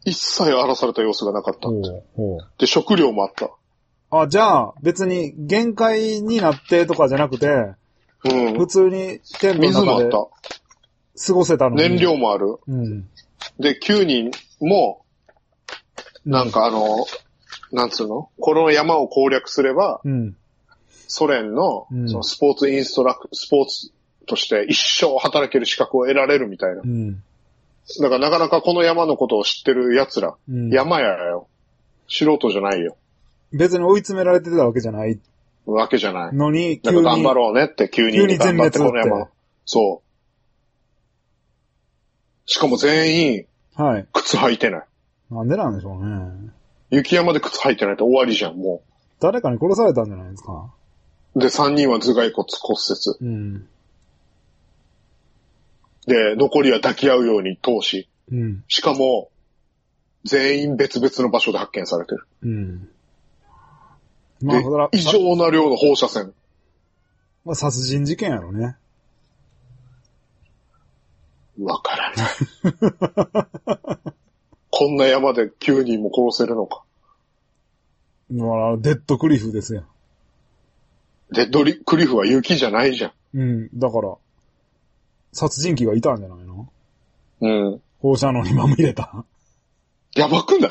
一切荒らされた様子がなかったって。で、食料もあった。
あ、じゃあ、別に限界になってとかじゃなくて、うん、普通にテントの中で過ごせたのに。
燃料もある。うん、で、きゅうにんも、なんかあの、うん、なんつうのこの山を攻略すれば、うん、ソ連のそのスポーツインストラク、スポーツとして一生働ける資格を得られるみたいな。うん、だからなかなかこの山のことを知ってる奴ら、うん、山やよ。素人じゃないよ。
別に追い詰められてたわけじゃない。
わけじゃない。
のに、
急に。頑張ろうねって急に頑張ってこの山。そう。しかも全員、はい。靴履いてない。
なんでなんでしょうね。
雪山で靴履いてないと終わりじゃん、もう。
誰かに殺されたんじゃないですか。
で、さんにんは頭蓋骨骨折。うん。で、残りは抱き合うように通し。うん。しかも、全員別々の場所で発見されてる。うん。まあ、異常な量の放射線。
まあ、殺人事件やろね。
わからない。こんな山できゅうにんも殺せるのか。
まあ、デッドクリフですよ。
デッドリクリフは雪じゃないじゃ
ん。うん、だから、殺人鬼がいたんじゃないの？
うん。
放射能にまみれた。
やばくない？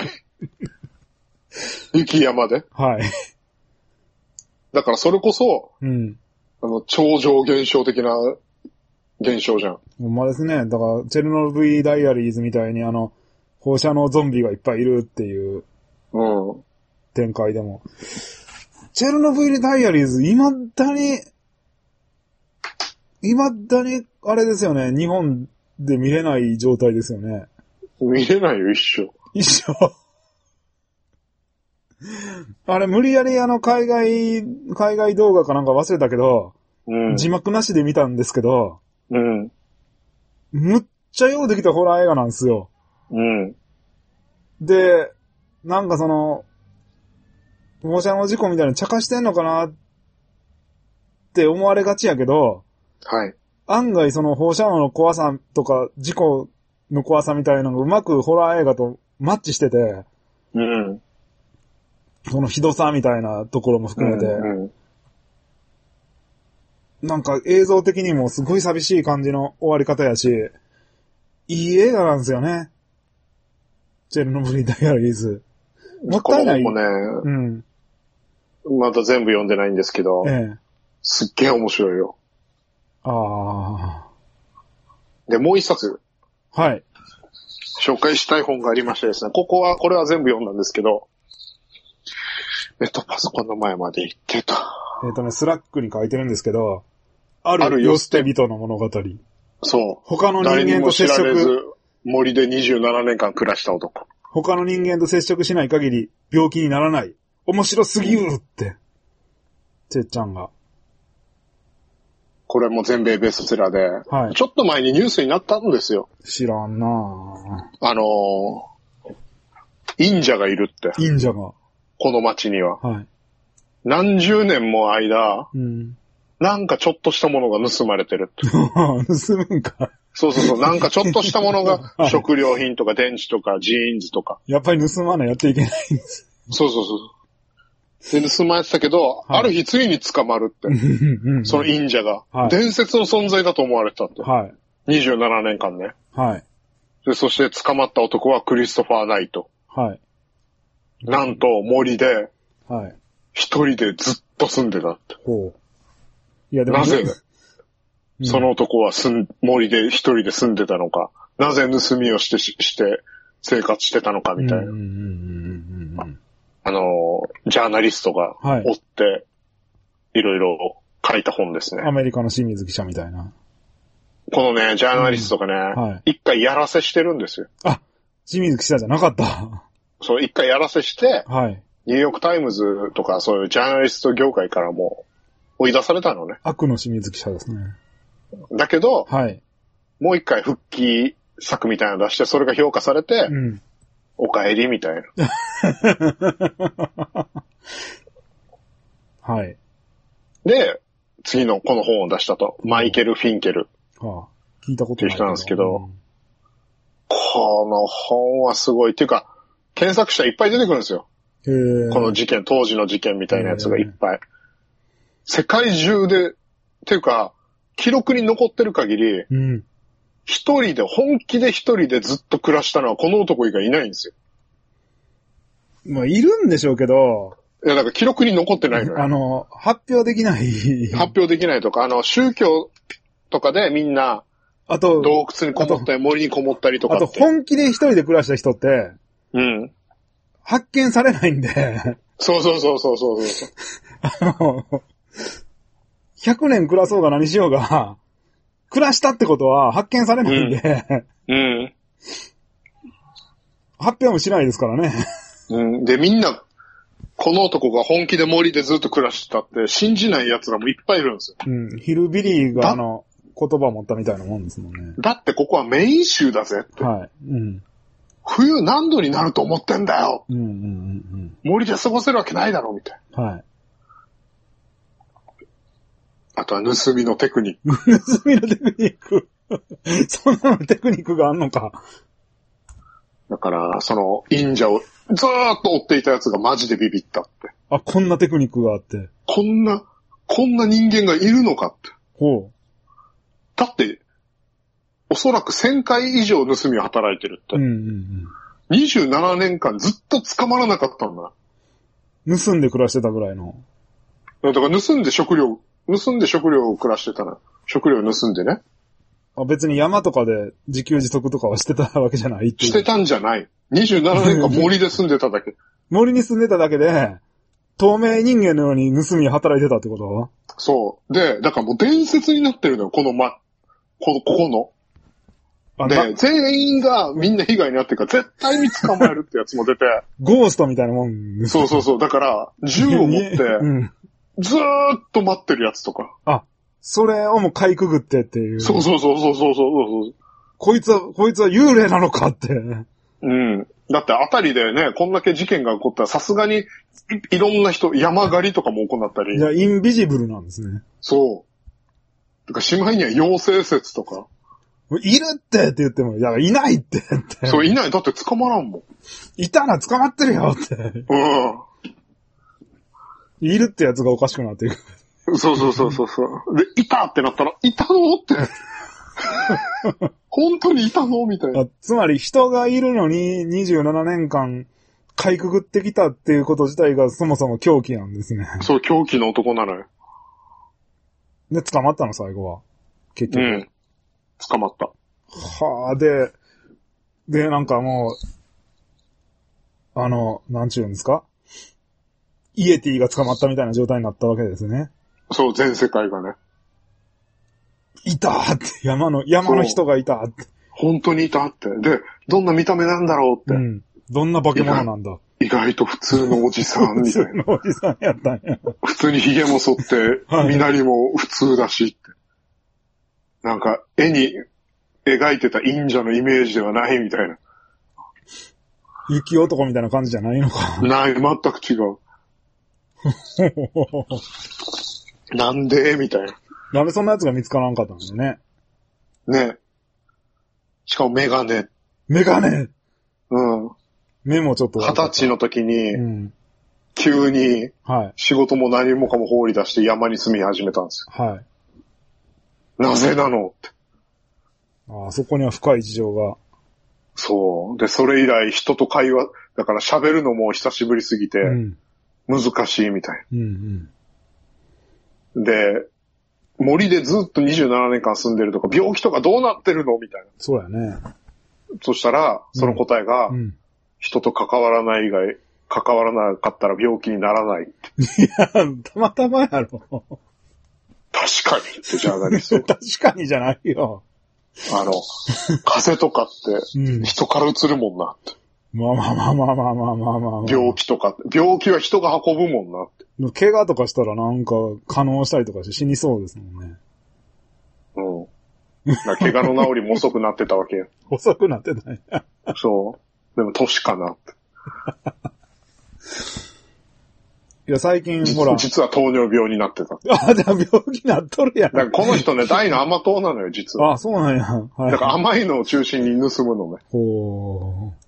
雪山で？
はい。
だからそれこそ、うん。あの、超常現象的な現象じゃん。
ほんまですね。だから、チェルノブイリダイアリーズみたいにあの、放射能ゾンビがいっぱいいるっていう、うん。展開でも。チェルノブイリダイアリーズ、未だに、未だに、あれですよね。日本で見れない状態ですよね。
見れないよ、一緒。
一緒。あれ、無理やりあの、海外、海外動画かなんか忘れたけど、うん、字幕なしで見たんですけど、うん。むっちゃようできたホラー映画なんですよ。うん。で、なんかその、放射能事故みたいな茶化してんのかなって思われがちやけど、はい。案外その放射能の怖さとか事故の怖さみたいなのがうまくホラー映画とマッチしてて、うん。そのひどさみたいなところも含めて、うんうん、なんか映像的にもすごい寂しい感じの終わり方やし、いい映画なんですよね。チェルノブイリダイアリーズ。もったいない。
この本もね、うん。まだ全部読んでないんですけど、ええ、すっげえ面白いよ。ああ。で、もう一冊。はい。紹介したい本がありましてですね、ここは、これは全部読んだんですけど、えっと、パソコンの前まで行ってた。
えっとね、スラックに書いてるんですけど、ある世捨て人の物語。
そう。
他の人間と接触。誰にも知られず、
森でにじゅうななねんかん暮らした男。
他の人間と接触しない限り、病気にならない。面白すぎるって。てっちゃんが。
これも全米ベストセラーで、はい、ちょっと前にニュースになったんですよ。
知らんなぁ。
あのー、忍者がいるって。
忍者が。
この町には。はい。何十年も間、うん、なんかちょっとしたものが盗まれてるって。
盗むんか。
そうそうそう。なんかちょっとしたものが、食料品とか電池とかジーンズとか。
やっぱり盗まないやっていけないんです。
そうそうそう。で、盗まれてたけど、はい、ある日ついに捕まるって。その忍者が、はい。伝説の存在だと思われてたって。はい。にじゅうななねんかんね。はい。で、そして捕まった男はクリストファー・ナイト。はい。なんと森で、はい。一人でずっと住んでたって。ほう。いやでもなぜ、うん、その男は住ん森で一人で住んでたのか、なぜ盗みをしてし、して生活してたのかみたいな。あの、ジャーナリストが追って、はい、いろいろ書いた本ですね。
アメリカの清水記者みたいな。
このね、ジャーナリストがね、うんはい、一回やらせしてるんですよ。
あ、清水記者じゃなかった。
そう、一回やらせして、はい、ニューヨークタイムズとかそういうジャーナリスト業界からも追い出されたのね。
悪の清水記者ですね。
だけど、はい、もう一回復帰作みたいなの出して、それが評価されて、うん、お帰りみたいな。はい。で、次のこの本を出したと。マイケル・フィンケル。はあ、聞いたことない。っていう人なんですけど、うん、 この本はすごい。っていうか、検索したらいっぱい出てくるんですよ。
へー。
この事件、当時の事件みたいなやつがいっぱい。世界中で、っていうか、記録に残ってる限り、うん、一人で、本気で一人でずっと暮らしたのはこの男以外いないんですよ。
まあ、いるんでしょうけど。
いや、だから記録に残ってないのよ。
あの、発表できない。
発表できないとか、あの、宗教とかでみんな、あと、洞窟にこもったり、森にこもったりとか
あと、本気で一人で暮らした人って、
うん。
発見されないんで。
そうそうそうそうそうそう。
あの、ひゃくねん暮らそうが何しようが、暮らしたってことは発見されないんで、うん。うん、発表もしないですからね。
うん。で、みんな、この男が本気で森でずっと暮らしたって信じない奴らもいっぱいいるんですよ。
うん。ヒルビリーがあの、言葉を持ったみたいなもんですもんね。
だってここはメイン州だぜって。はい。うん。冬何度になると思ってんだよ。うんうんうんうん。森で過ごせるわけないだろうみたいな。はい。あとは盗みのテクニック。
盗みのテクニック。そんなのテクニックがあんのか。
だから、その、忍者をずーっと追っていたやつがマジでビビったって。
あ、こんなテクニックがあって。
こんな、こんな人間がいるのかって。ほう。だって、おそらくせんかい以上盗みを働いてるって。うんうんうん。にじゅうななねんかんずっと捕まらなかったんだ。
盗んで暮らしてたぐらいの。
だから盗んで食料、盗んで食料を暮らしてたな。食料を盗んでね。
あ、別に山とかで自給自足とかはしてたわけじゃないっていう。
してたんじゃない。にじゅうななねんかん森で住んでただけ。
森に住んでただけで、透明人間のように盗み働いてたってこと？
そう。で、だからもう伝説になってるのよ、このま、この、ここの。で、全員がみんな被害に遭ってるから、絶対に捕まえるってやつも出て。
ゴーストみたいなもん。
そうそうそう。だから、銃を持って、うん、ずーっと待ってるやつとか。
あ、それをもうかいくぐってっていう。
そうそうそうそうそうそう。
こいつは、こいつは幽霊なのかって。
うん。だってあたりでね、こんだけ事件が起こったら、さすがにい、いろんな人、山狩りとかも行ったり。
いや、インビジブルなんですね。
そう。だから、しまいには妖精説とか。
いるってって言っても、いや、いないってって。
そう、いない。だって捕まらんもん。
いたら捕まってるよって。うん。いるってやつがおかしくなっていく。
そうそうそうそうそう。で、いたってなったら、いたのって。本当にいたのみたいな。
つまり人がいるのににじゅうななねんかんかいくぐってきたっていうこと自体がそもそも狂気なんですね。
そう、狂気の男なのよ。
で、捕まったの最後は。結局。うん。
捕まった。
はあ、で、で、なんかもう、あの、なんちゅうんですか？イエティが捕まったみたいな状態になったわけですね。
そう、全世界がね。
いたって、山の、山の人がいたって。
本当にいたって。で、どんな見た目なんだろうって。うん。
どんな化け物なんだ。
意外と普通のおじさんみたいな。
普通のおじさんやったんや。
普通に髭も剃って、はい、身なりも普通だしって。なんか、絵に描いてた忍者のイメージではないみたいな。
雪男みたいな感じじゃないのか。
ない、全く違う。なんでみたいな。
なんでそんな奴が見つからんかったんだよね。
ね。しかもメガネ。
メガネ
うん。
目もちょっと。
二十歳の時に、うん、急に、仕事も何もかも放り出して山に住み始めたんですよ。はい。なぜなのって。
ああ、そこには深い事情が。
そう。で、それ以来人と会話、だから喋るのも久しぶりすぎて、難しいみたい。うんうん、で、森でずっとにじゅうななねんかん住んでるとか、病気とかどうなってるのみたいな。
そうやね。
そしたら、その答えが、うんうん、人と関わらない以外、関わらなかったら病気にならない。い
や、たまたまやろ。
確かにってジャーナリスト。
確かにじゃないよ。
あの、風邪とかって人から移るもんなって。
うん、まあまあまあまあまあまあまあまあ、まあ。
病気とかって。病気は人が運ぶもんなって。
怪我とかしたらなんか可能したりとかして死にそうですもんね。
うん。怪我の治りも遅くなってたわけよ。
遅くなってたね。そう。
でも年かなって。
いや、最近、ほら。
実は糖尿病になってた。
あ、じゃあ病気なっとるやん。
だからこの人ね、大の甘党なのよ、実は。
あ、そうなんや。
はい、だから甘いのを中心に盗むのね。
ほー。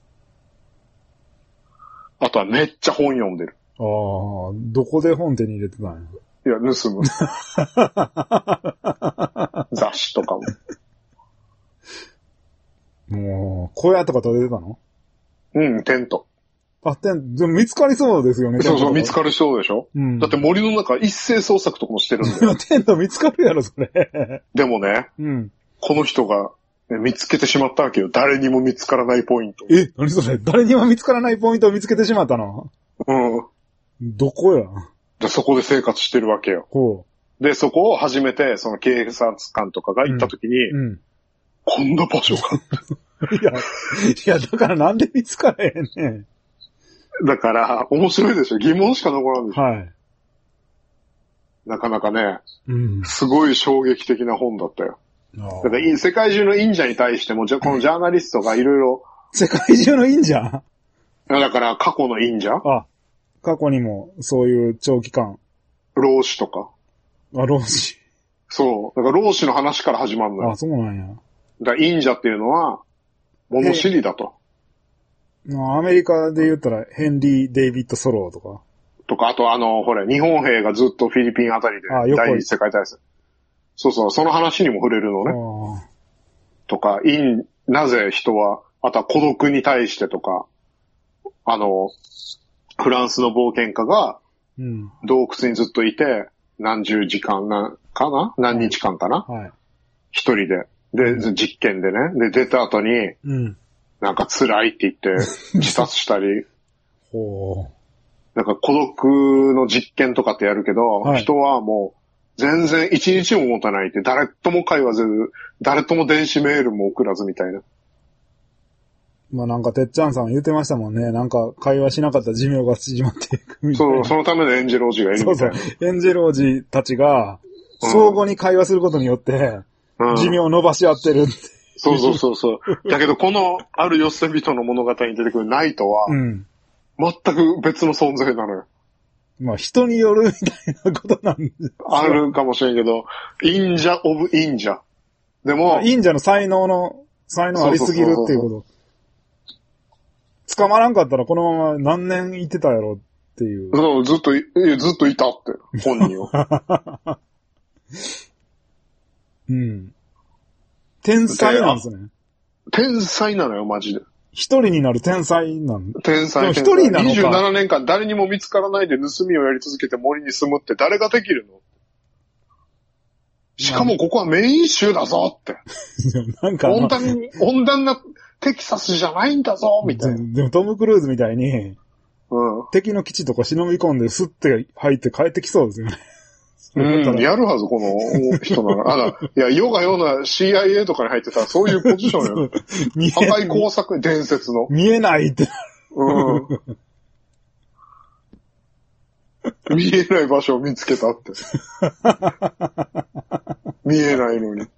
あとはめっちゃ本読んでる。
ああ、どこで本手に入れてたんや。
いや、盗む。雑誌とかも。も
う、小屋とか取れてたの？
うん、テント。
あ、テント、でも見つかりそうですよね。
そうそう、見つかりそうでしょ、うん、だって森の中一斉捜索とかもしてるんだよ。
テント見つかるやろ、それ。
でもね、うん、この人が、ね、見つけてしまったわけよ。誰にも見つからないポイント。
え、何それ？誰にも見つからないポイントを見つけてしまったの？うん。どこや？
で、そこで生活してるわけよ。ほう。で、そこを初めて、その警察官とかが行った時に、うんうん、こんな場所か。
いや、いや、だからなんで見つからへんねん。
だから、面白いでしょ。疑問しか残らんでしょ。はい。なかなかね、うん、すごい衝撃的な本だったよ。だから世界中の忍者に対しても、じゃこのジャーナリストがいろいろ。
世界中の忍者？
だから過去の忍者？
あ、過去にもそういう長期間。
老子とか。
あ、老子。
そう。だから老子の話から始まるのよ。
あ、そうなんや。
だから忍者っていうのは、物知りだと。
アメリカで言ったら、ヘンリー・デイビッド・ソローとか。
とか、あとあの、ほれ、日本兵がずっとフィリピンあたりで、第二次世界大戦。そうそう、その話にも触れるのね。とか、因、なぜ人は、あとは孤独に対してとか、あの、フランスの冒険家が、洞窟にずっといて、何十時間な、かな何日間かな、はい、一人で。で、実験でね。で、出た後に、うん、なんか辛いって言って自殺したり。ほう。なんか孤独の実験とかってやるけど、はい、人はもう全然一日も持たないって、誰とも会話せず、誰とも電子メールも送らずみたいな。
まあなんかてっちゃんさん言ってましたもんね。なんか会話しなかった寿命が縮まっていくみたいな。
そう、そのためのエンジェル王子がいるみたいな。
そうそう。エンジェル王子たちが相互に会話することによって、うん、寿命を伸ばし合ってるって。
そうそうそうそう。だけどこのあるヨセ人の物語に出てくるナイトは、うん、全く別の存在なのよ。
まあ人によるみたいなことなんです。
あるかもしれんけど、忍者オブ忍者。でも、
忍者の才能の、才能ありすぎるっていうこと。捕まらんかったらこのまま何年いてたやろっていう。
そう、ずっとい、ずっといたって、本人を。
うん。天才なんですね。
天才なのよ、マジで。
一人になる天才なんだ。
天才。
一人なのか。
にじゅうななねんかん誰にも見つからないで盗みをやり続けて森に住むって誰ができるの？しかもここはメイン州だぞって。なんか温暖、温暖なテキサスじゃないんだぞみたいな。
でもトム・クルーズみたいに、うん、敵の基地とか忍び込んでスッて入って帰ってきそうですよね。
うん、やるはず、この人なら。あら、いや、世が世な シーアイエー とかに入ってたらそういうポジションよ。破壊工作伝説の。
見えないって。
うん。見えない場所を見つけたって。見えないのに。は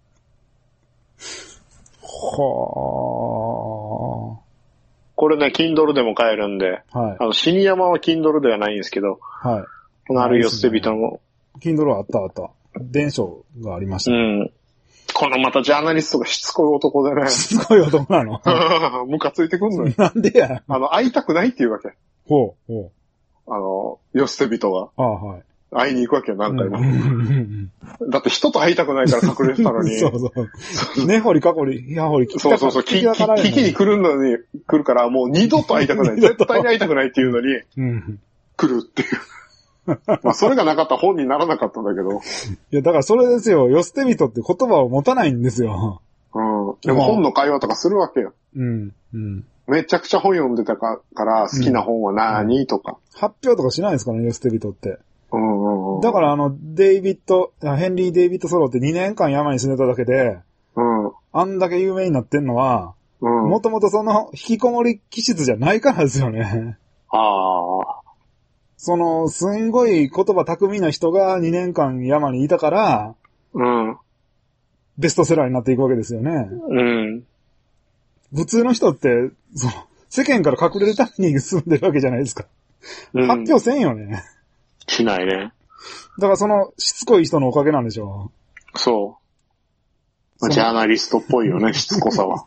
あ。これね、Kindle でも買えるんで、はい、あの、死に山は Kindle ではないんですけど、はい。このあるよ捨て人の。
Kindle あったあった。伝承がありました。
うん。このまたジャーナリストがしつこい男でね。
しつこい男なの
ムカついてくんのよ。
なんでや。
あの、会いたくないっていうわけ。
ほう、ほ
う。あの、よ捨て人が。ああ、はい。会いに行くわけよ、何回も。だって人と会いたくないから隠れてたのに。そう
そう。根掘りか掘り、や掘り聞きた
そうそうそう。聞き、聞きに来るのに、来るから、もう二度と会いたくない。絶対に会いたくないっていうのに、うん、来るっていう。まあ、それがなかったら本にならなかったんだけど。い
や、だからそれですよ。よ捨て人って言葉を持たないんですよ。
うん。でも本の会話とかするわけよ。うん。うん。めちゃくちゃ本読んでたかから好きな本は何、うん、とか。
発表とかしないんですかね、よ捨て人って。うんうんうん。だからあの、デイビッド、ヘンリー・デイビッド・ソロってにねんかん山に住んでただけで、うん。あんだけ有名になってんのは、うん。もともとその、引きこもり気質じゃないからですよね。ああ。その、すんごい言葉巧みな人がにねんかん山にいたから、うん。ベストセラーになっていくわけですよね。うん。普通の人って、その、世間から隠れるために住んでるわけじゃないですか。 発表せんよね、うん。
しないね。
だからその、しつこい人のおかげなんでしょ
う。そう。まあ、ジャーナリストっぽいよね、しつこさは。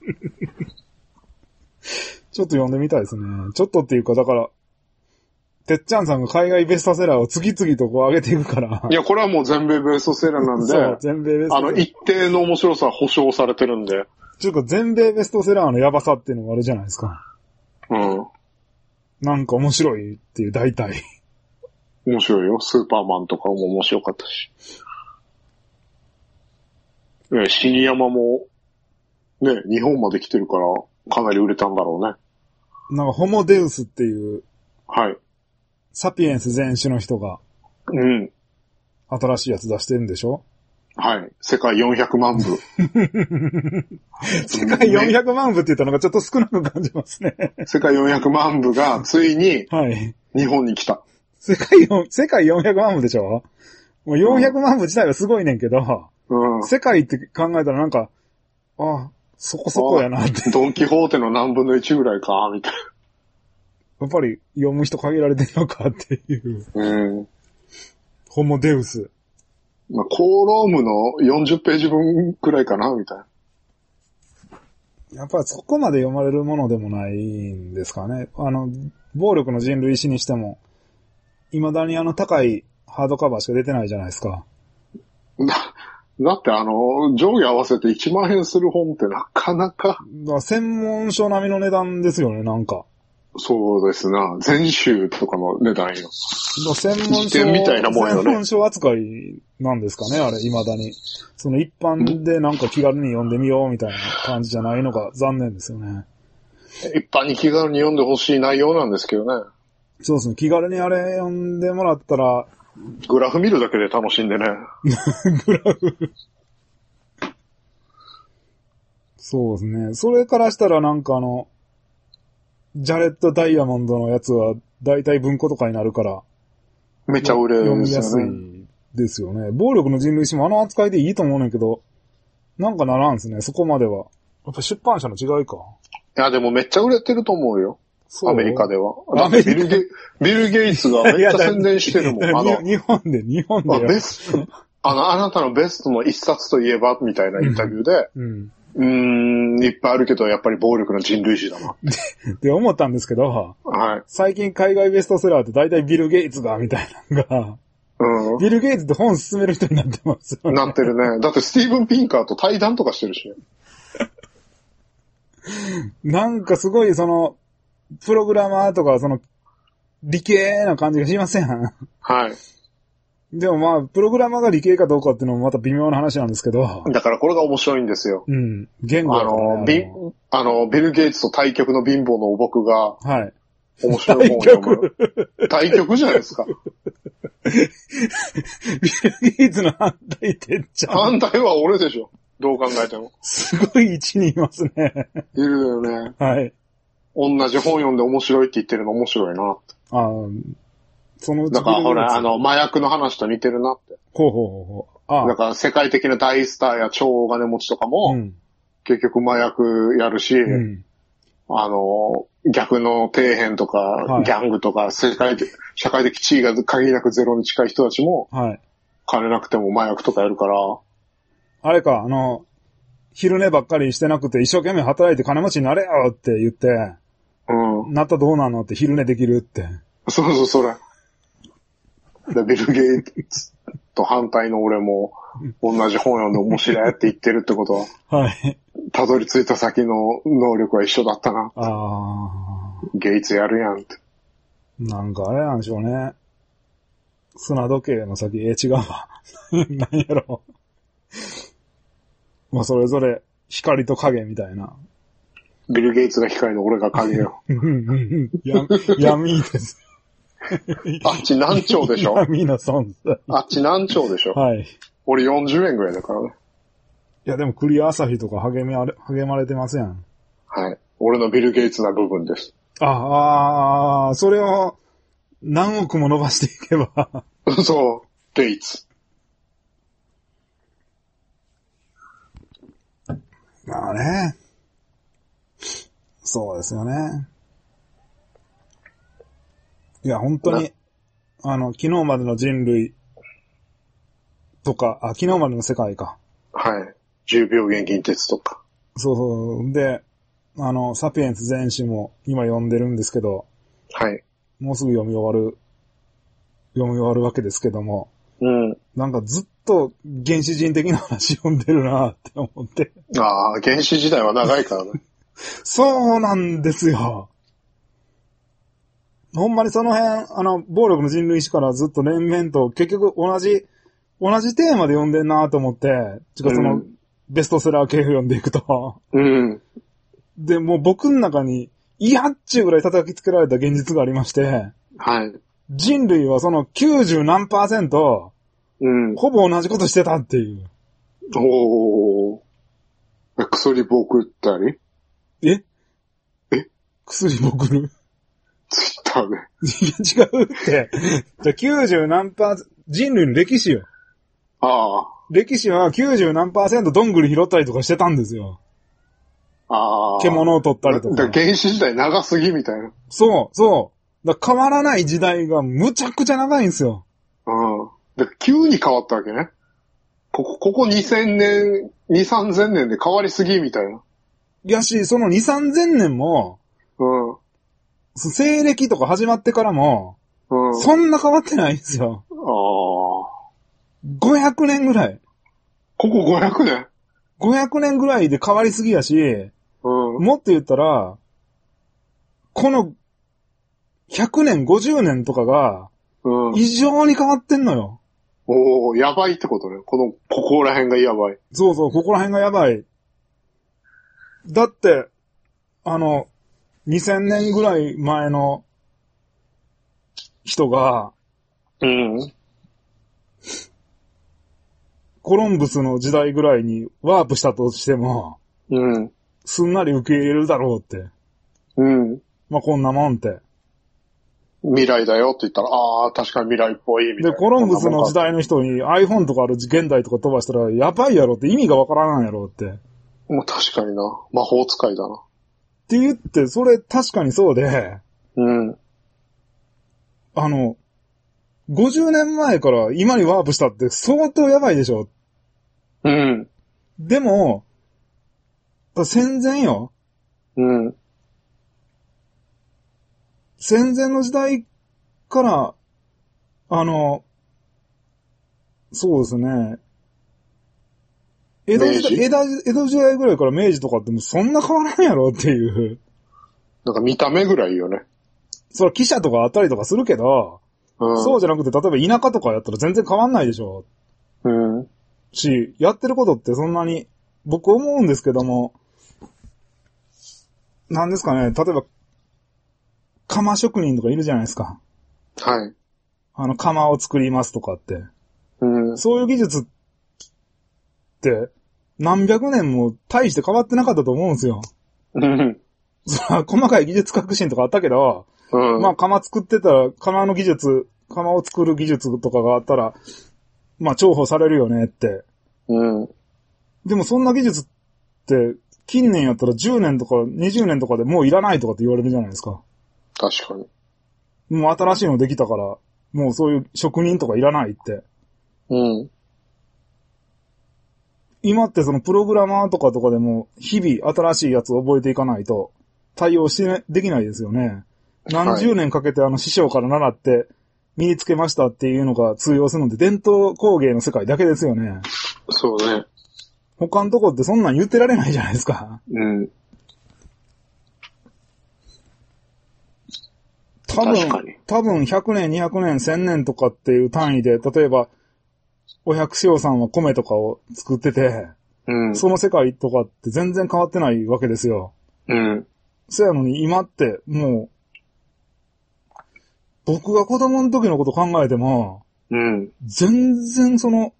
ちょっと読んでみたいですね。ちょっとっていうか、だから、てっちゃんさんが海外ベストセラーを次々とこう上げていくから。
いや、これはもう全米ベストセラーなんで、そう
全米ベストセラー。
あの、一定の面白さは保証されてるんで。
ちょっと全米ベストセラーのやばさっていうのがあるじゃないですか。
うん。なん
か面白いっていう、大体。
面白いよ。スーパーマンとかも面白かったし。ね、死に山も、ね、日本まで来てるから、かなり売れたんだろうね。
なんか、ホモデウスっていう、
はい。
サピエンス全種の人が、
うん。
新しいやつ出してるんでしょ？
はい。世界よんひゃくまんぶ。
世界よんひゃくまんぶって言ったのがちょっと少なく感じますね。
世界よんひゃくまんぶがついに、はい。日本に来た。
世界よん、世界よんひゃくまんぶでしょ？もうよんひゃくまんぶ自体はすごいねんけど、うん。世界って考えたらなんか、あ、そこそこやなって。
ドンキホーテの何分のいちぐらいか、みたいな。
やっぱり読む人限られてるのかっていう。
うん。
ホモデウス。
まあ、コーロームのよんじゅっページ分くらいかな、みたいな。
やっぱりそこまで読まれるものでもないんですかね。あの、暴力の人類史にしても、未だにあの高いハードカバーしか出てないじゃないですか。
だ、だってあの、上下合わせていちまんえんする本ってなかなか。
だから専門書並みの値段ですよね、なんか。
そうですな。全集とかの値段よ。
専門書みたいなもんよね。専門書扱いなんですかね、あれ、未だに。その一般でなんか気軽に読んでみようみたいな感じじゃないのが残念ですよね。
一般に気軽に読んでほしい内容なんですけどね。
そうですね、気軽にあれ読んでもらったら。
グラフ見るだけで楽しんでね。グラフ。
そうですね。それからしたらなんかあの、ジャレット・ダイヤモンドのやつは大体文庫とかになるから。
めっちゃ売れるんですよね。
読みやすいですよね。暴力の人類史もあの扱いでいいと思うねんけど、なんかならんですね、そこまでは。やっぱ出版社の違いか。
いや、でもめっちゃ売れてると思うよ。アメリカでは。だってビルゲ、ビル・ゲイツがめっちゃ宣伝してるもん。あの
日本で、日本で。
ベスト、あの、あなたのベストの一冊といえば、みたいなインタビューで、うんうんうーん、いっぱいあるけど、やっぱり暴力の人類史だな。
で、思ったんですけど、はい。最近海外ベストセラーって大体ビル・ゲイツが、みたいなのが、うん。ビル・ゲイツって本進める人になってますよね。
なってるね。だってスティーブン・ピンカーと対談とかしてるしね。
なんかすごいその、プログラマーとかその、理系な感じがしません。はい。でもまあ、プログラマーが理系かどうかっていうのもまた微妙な話なんですけど。
だからこれが面白いんですよ。
うん。言語、
ね、あの、ビ、あの、ビル・ゲイツと対局の貧乏の僕が、はい。面白い本を読む。対局じゃないですか。
ビル・ゲイツの反対ってっちゃう。
反対は俺でしょ。どう考えても。
すごい位置にいますね。
いるよね。はい。同じ本読んで面白いって言ってるの面白いなって。ああ。そのうちだからほら、あの、麻薬の話と似てるなって。
ほうほうほうほう。
ああだから世界的な大スターや超大金持ちとかも、うん、結局麻薬やるし、うん、あの、逆の底辺とか、はい、ギャングとか、世界的、社会的地位が限りなくゼロに近い人たちも、はい、金なくても麻薬とかやるから。
あれか、あの、昼寝ばっかりしてなくて一生懸命働いて金持ちになれよって言って、うん。なったらどうなのって昼寝できるって。
そうそう、それ。ビル・ゲイツと反対の俺も同じ本読んで面白いって言ってるってことは、はい。たどり着いた先の能力は一緒だったな。ああ。ゲイツやるやんって。
なんかあれなんでしょうね。砂時計の先、え、違うわ。何やろう。まあそれぞれ光と影みたいな。
ビル・ゲイツが光の俺が影よ。
や闇です。
あっち何兆でしょ
闇の存在。
あっち何兆でしょはい。俺よんじゅうえんぐらいだからね。
いやでもクリア朝日とか励みあれ、励まれてますやん。
はい。俺のビル・ゲイツな部分です。
ああ、それを何億も伸ばしていけば。
そう。ゲイツ。
まあね。そうですよね。 いや、本当に、あの、昨日までの人類とか、あ、昨日までの世界か。
はい。じゅうびょう現金鉄とか。
そうそう。で、あの、サピエンス全史も今読んでるんですけど、
はい。
もうすぐ読み終わる、読み終わるわけですけども、
うん。
なんかずっと原始人的な話読んでるなって思って。
ああ、原始時代は長いからね。
そうなんですよ。ほんまにその辺、あの、暴力の人類史からずっと連綿と結局同じ、同じテーマで読んでんなと思って、ちょっとその、うん、ベストセラー系を読んでいくと。
うん。
で、もう僕の中に、いやっちゅうぐらい叩きつけられた現実がありまして、
はい。
人類はそのきゅうじゅう何パーセント、
うん。
ほぼ同じことしてたっていう。
おー。薬僕ったり
え
え
薬僕る
ツイッターで。
いや、違うって。じゃ、きゅうじゅう何パーセント、人類の歴史よ。
ああ。
歴史はきゅうじゅう何パーセントどんぐり拾ったりとかしてたんですよ。
ああ。
獣を取ったりとか。
だから原始時代長すぎみたいな。
そう、そう。だ変わらない時代がむちゃくちゃ長いんですよ。
うん。だ急に変わったわけね。ここ、ここにせんねん、に、さんぜんねんで変わりすぎみたいな。
やし、そのに、さんぜんねんも、
うん。
西暦とか始まってからも、
うん。
そんな変わってないんですよ。
ああ。
ごひゃくねんぐらい。
ここごひゃくねん ?
ごひゃくねんぐらいで変わりすぎやし、
うん。
もっと言ったら、このひゃくねん、ごじゅうねんとかが、異常に変わってんのよ。
うん、おー、やばいってことね。この、ここら辺がやばい。
そうそう、ここら辺がやばい。だって、あの、にせんねんぐらい前の人が、
うん。
コロンブスの時代ぐらいにワープしたとしても、
うん。
すんなり受け入れるだろうって。
うん。
まあ、こんなもんって。
未来だよって言ったら、ああ、確かに未来っぽいみたいな。
で、コロンブスの時代の人に iPhone とかある現代とか飛ばしたら、やばいやろって意味がわからないやろって。
もう確かにな。魔法使いだな。
って言って、それ確かにそうで、
うん。
あの、ごじゅうねんまえから今にワープしたって相当やばいでしょ。
うん。
でも、戦前よ。
うん。
戦前の時代から、あの、そうですね。江戸時代、江戸、江戸時代ぐらいから明治とかってもうそんな変わらんやろっていう。
なんか見た目ぐらいよね。
それ記者とかあったりとかするけど、うん、そうじゃなくて、例えば田舎とかやったら全然変わんないでしょ。
うん。
し、やってることってそんなに、僕思うんですけども、なんですかね、例えば、窯職人とかいるじゃないですか。
はい。
あの、窯を作りますとかって。
うん。
そういう技術って、何百年も大して変わってなかったと思うんですよ。
うん。
そら、細かい技術革新とかあったけど、
うん、
まあ、窯作ってたら、窯の技術、窯を作る技術とかがあったら、まあ、重宝されるよねって。
うん。
でもそんな技術って、近年やったらじゅうねんとかにじゅうねんとかでもういらないとかって言われるじゃないですか。
確かに。
もう新しいのできたから、もうそういう職人とかいらないって。
うん。
今ってそのプログラマーとかとかでも、日々新しいやつを覚えていかないと、対応し、ね、できないですよね。何十年かけてあの師匠から習って身につけましたっていうのが通用するのって伝統工芸の世界だけですよね。
そうね。
他のとこってそんなん言ってられないじゃないですか。
うん。
多分、多分ひゃくねん、にひゃくねん、せんねんとかっていう単位で、例えば、お百姓さんは米とかを作ってて、
うん、
その世界とかって全然変わってないわけですよ。
うん。
そやのに今ってもう、僕が子供の時のこと考えても、
うん。
全然その、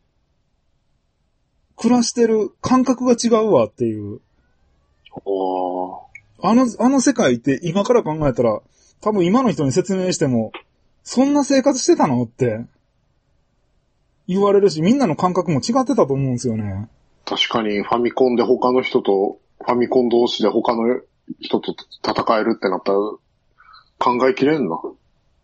暮らしてる感覚が違うわっていう。
おー。
あの、あの世界って今から考えたら、多分今の人に説明しても、そんな生活してたのって言われるし、みんなの感覚も違ってたと思うんですよね。
確かにファミコンで他の人と、ファミコン同士で他の人と戦えるってなったら考えきれんな。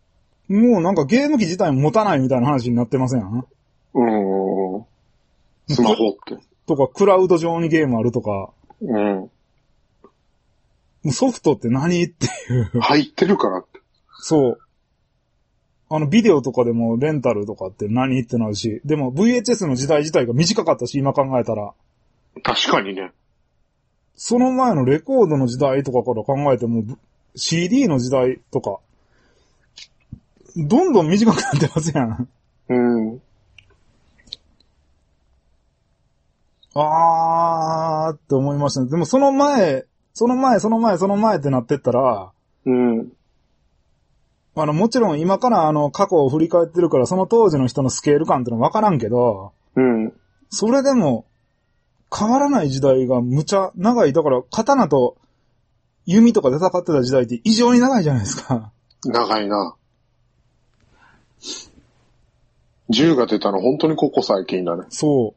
もうなんかゲーム機自体も持たないみたいな話になってませんやん。
うん。スマホって。
とか、クラウド上にゲームあるとか。
うん。も
うソフトって何っていう。
入ってるからって。
そう。あの、ビデオとかでもレンタルとかって何ってなるし。でも ブイエイチエス の時代自体が短かったし、今考えたら。
確かにね。
その前のレコードの時代とかから考えても、シーディー の時代とか、どんどん短くなってますやん。
うん。
あーって思いましたね。でもその前、その前、その前、その前ってなってったら、
うん。
あの、もちろん今からあの、過去を振り返ってるから、その当時の人のスケール感ってのはわからんけど、
うん。
それでも、変わらない時代がむちゃ長い。だから、刀と弓とかで戦ってた時代って異常に長いじゃないですか。
長いな。銃が出たの本当にここ最近だね。
そう。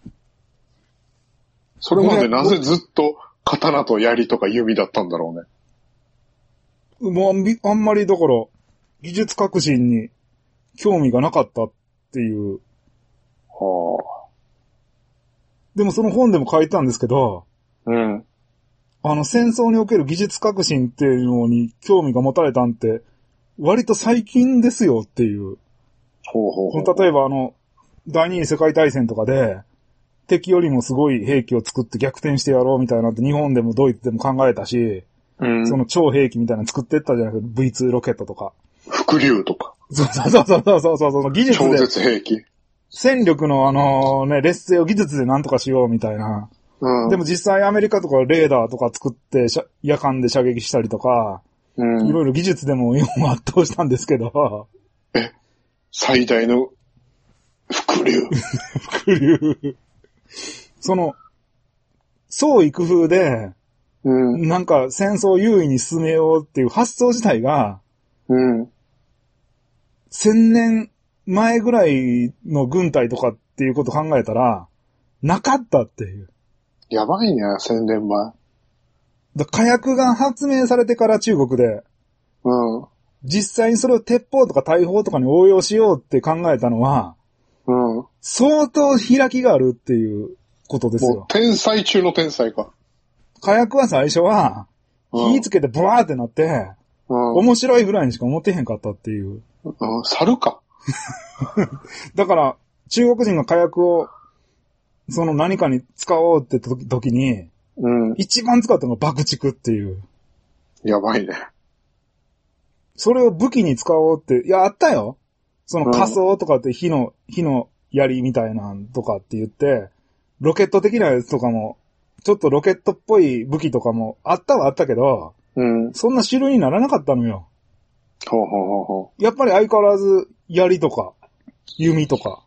それまでなぜずっと刀と槍とか弓だったんだろ
うね。もうあんまりだから、技術革新に興味がなかったっていう。
はあ。
でもその本でも書いたんですけど、
うん。
あの戦争における技術革新っていうのに興味が持たれたんって、割と最近ですよっていう。
ほうほうほう。
例えばあの、第二次世界大戦とかで、敵よりもすごい兵器を作って逆転してやろうみたいなって日本でもドイツでも考えたし、うん、その超兵器みたいなの作ってったじゃないですか、ブイツー ロケットとか。
伏流とか。
そうそうそうそうそうそう、技術で。
超絶兵器。
戦力のあのね、劣勢を技術でなんとかしようみたいな。うん、でも実際アメリカとかレーダーとか作って夜間で射撃したりとか、うん、いろいろ技術でも日本は圧倒したんですけど。
え、最大の伏流。
伏流。その、創意工夫で、うん、なんか戦争を優位に進めようっていう発想自体が、うん、千年前ぐらいの軍隊とかっていうことを考えたら、なかったっていう。
やばいね、千年前。
だ火薬が発明されてから中国で、うん、実際にそれを鉄砲とか大砲とかに応用しようって考えたのは、うん、相当開きがあるっていうことですよ。
もう天才中の天才か。
火薬は最初は、火つけてブワーってなって、うん、面白いぐらいにしか思ってへんかったっていう。
うん、猿か。
だから、中国人が火薬を、その何かに使おうって時に、うん、一番使ったのが爆竹っていう。
やばいね。
それを武器に使おうって、いや、あったよ。その仮想とかって火の、火の槍みたいなんとかって言って、ロケット的なやつとかも、ちょっとロケットっぽい武器とかもあったはあったけど、うん、そんな主流にならなかったのよ。
ほうほうほうほ
う。やっぱり相変わらず槍とか、弓とか、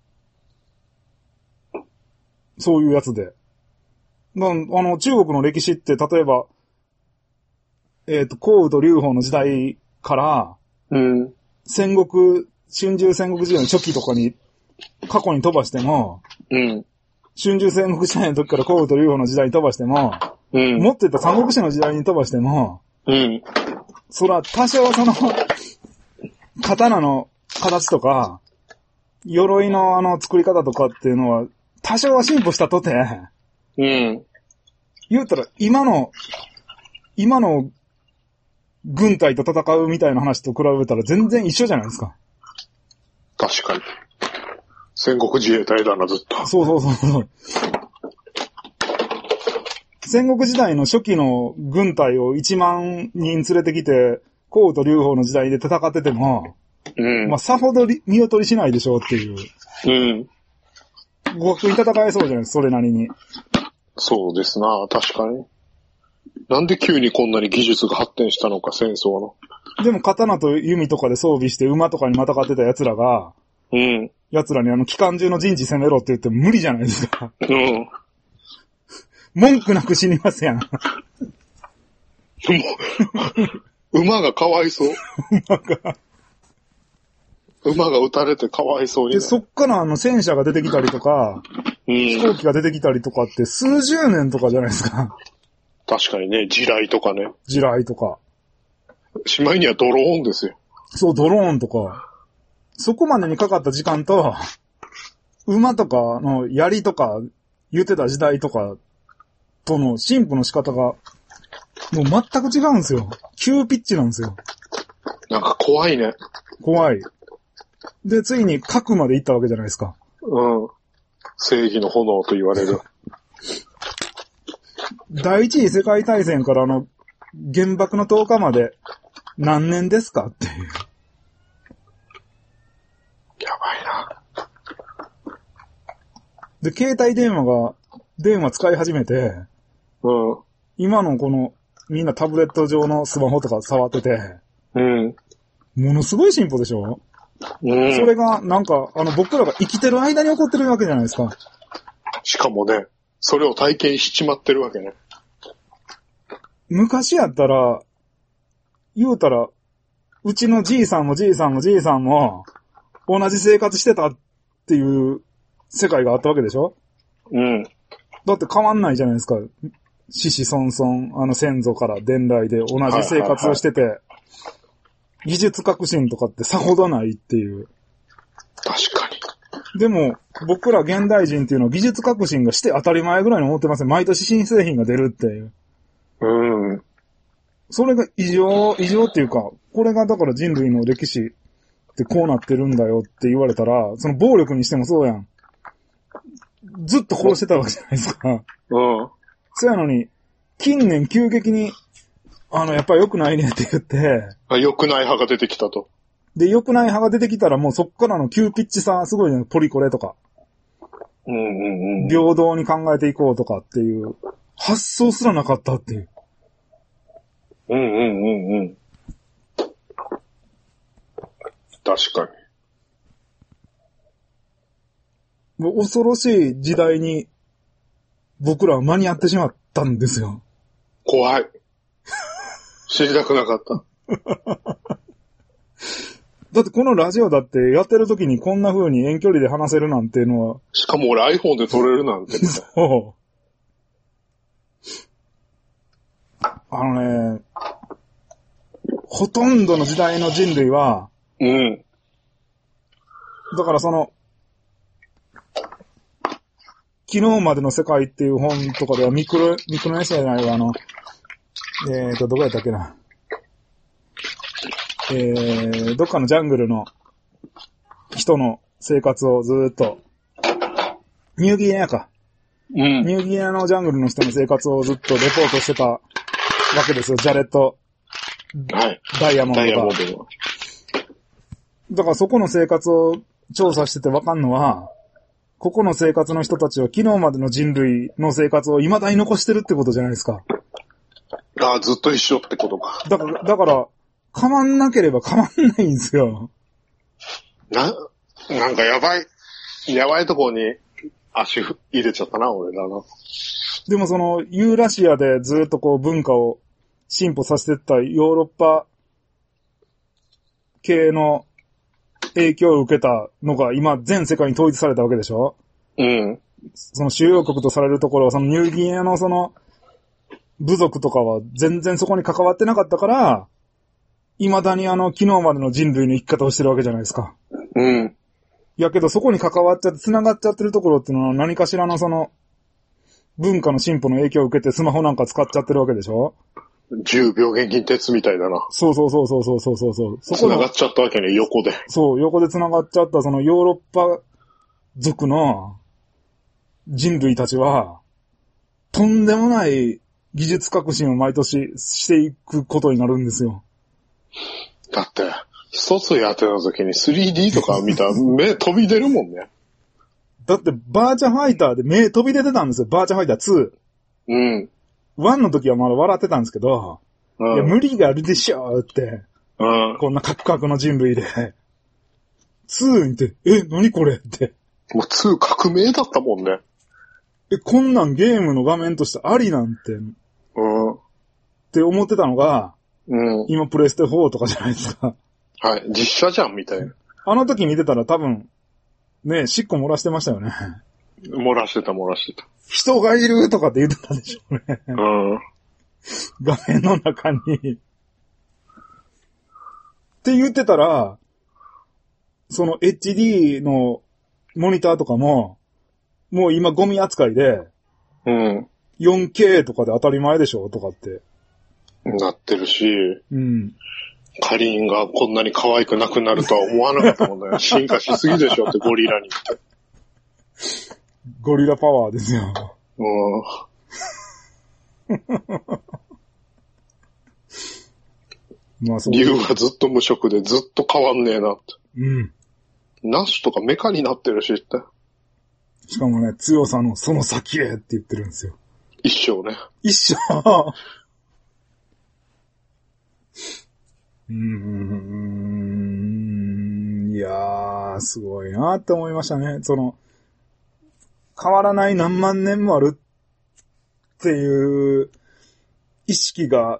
そういうやつで。まあ、あの、中国の歴史って、例えば、えっと、項羽と劉邦の時代から、うん、戦国、春秋戦国時代の初期とかに、過去に飛ばしても、うん、春秋戦国時代の時から項羽と劉邦の時代に飛ばしても、うん、もっと言った三国志の時代に飛ばしても、うん、そら、多少その、刀の形とか、鎧のあの作り方とかっていうのは、多少は進歩したとて、うん。言うたら、今の、今の、軍隊と戦うみたいな話と比べたら全然一緒じゃないですか。
確かに。戦国自衛隊だな、ずっと。
そうそうそうそう。戦国時代の初期の軍隊をいちまんにん連れてきて、項羽と劉邦の時代で戦ってても、うん。まあ、さほど見劣りしないでしょうっていう。うん。互角に戦えそうじゃないですか、それなりに。
そうですな、確かに。なんで急にこんなに技術が発展したのか、戦争の。
でも刀と弓とかで装備して馬とかにまたがってた奴らが、うん。奴らにあの機関銃の陣地攻めろって言っても無理じゃないですか。うん。文句なく死にますやん。
馬がかわいそう。馬が。馬が撃たれてかわいそうに。
で、そっからあの戦車が出てきたりとか、うん、飛行機が出てきたりとかって数十年とかじゃないですか。
確かにね、地雷とかね。
地雷とか。
しまいにはドローンですよ。
そう、ドローンとか、そこまでにかかった時間と、馬とかの槍とか言ってた時代とかとの進歩の仕方が、もう全く違うんですよ。急ピッチなんですよ。
なんか怖いね。
怖い。で、ついに核まで行ったわけじゃないですか。
うん。正義の炎と言われる。
第一次世界大戦からあの、原爆の投下まで何年ですかっていう。
やばいな。
で、携帯電話が、電話使い始めて、
うん。
今のこの、みんなタブレット上のスマホとか触ってて、
うん。
ものすごい進歩でしょ？うん。それが、なんか、あの、僕らが生きてる間に起こってるわけじゃないですか。
しかもね、それを体験しちまってるわけね。
昔やったら、言うたら、うちのじいさんもじいさんもじいさんも、同じ生活してたっていう世界があったわけでしょ？
うん。
だって変わんないじゃないですか。子々孫々、あの先祖から伝来で同じ生活をしてて、はいはいはい、技術革新とかってさほどないっていう。
確かに。
でも、僕ら現代人っていうのは技術革新がして当たり前ぐらいに思ってますね。毎年新製品が出るっていう。
うん。
それが異常、異常っていうか、これがだから人類の歴史ってこうなってるんだよって言われたら、その暴力にしてもそうやん。ずっと殺してたわけじゃないですか。うん。そうやのに、近年急激に、あの、やっぱり良くないねって言って。
あ、良くない派が出てきたと。
で、良くない派が出てきたらもうそっからの急ピッチさ、すごいね、ポリコレとか。
うんうんうん。
平等に考えていこうとかっていう、発想すらなかったっていう。
うんうんうんうん。確かに。
もう恐ろしい時代に僕らは間に合ってしまったんですよ。
怖い。知りたくなかった。
だってこのラジオだってやってる時にこんな風に遠距離で話せるなんていうのは。
しかも俺 iPhone で撮れるなんて。そう。
あのね、ほとんどの時代の人類は、
うん。
だからその、昨日までの世界っていう本とかではミクロ、ミクロネシアじゃないわ、あの、えーと、どこやったっけな。えー、どっかのジャングルの人の生活をずーっと、ニューギニアか。うん。ニューギニアのジャングルの人の生活をずっとレポートしてたわけですよ、ジャレット。
はい。
ダイヤモンドが。ダイヤモンド。だからそこの生活を調査しててわかんのは、ここの生活の人たちは昨日までの人類の生活を未だに残してるってことじゃないですか。
ああ、ずっと一緒ってことか。
だから、だから、変わんなければ変わんないんですよ。
な、なんかやばい、やばいところに足入れちゃったな、俺らの。
でもその、ユーラシアでずっとこう文化を進歩させてったヨーロッパ系の影響を受けたのが今全世界に統一されたわけでしょ？うん。その主要国とされるところはそのニューギニアのその部族とかは全然そこに関わってなかったから、未だにあの昨日までの人類の生き方をしてるわけじゃないですか。うん。やけどそこに関わっちゃって繋がっちゃってるところっていうのは何かしらのその文化の進歩の影響を受けてスマホなんか使っちゃってるわけでしょ？
じゅうびょう現金鉄みたいだな。
そうそうそうそうそうそうそうそう。そこ
繋がっちゃったわけね、横で。
そう、横で繋がっちゃったそのヨーロッパ族の人類たちは、とんでもない技術革新を毎年していくことになるんですよ。
だって、一つやってた時に スリーディー とか見たら目飛び出るもんね。
だってバーチャファイターで目飛び出てたんですよ、バーチャファイターツー。うん。ワンの時はまだ笑ってたんですけど、うん、いや無理があるでしょーって、うん、こんなカクカクの人類で。ツーにて、え、何これって。
もうツー革命だったもんね。
え、こんなんゲームの画面としてありなんて、うん、って思ってたのが、うん、今プレステフォーとかじゃないですか。
はい、実写じゃんみたいな。
あの時見てたら多分、ね、しっこ漏らしてましたよね。
漏らしてた漏らしてた。
人がいるとかって言ってたでしょうね。うん。画面の中に。 って言ってたら、その エイチディー のモニターとかも、もう今ゴミ扱いで、
うん。
よんケー とかで当たり前でしょとかって。
なってるし、
うん。
カリンがこんなに可愛くなくなるとは思わなかったもんね。進化しすぎでしょってゴリラにって。
ゴリラパワーですよ。
うん。まあそう。理由がずっと無色でずっと変わんねえなって。
うん。
ナッシュとかメカになってるしって。
しかもね、強さのその先へって言ってるんですよ。
一生ね。
一生うーん。いやー、すごいなって思いましたね。その、変わらない何万年もあるっていう意識が、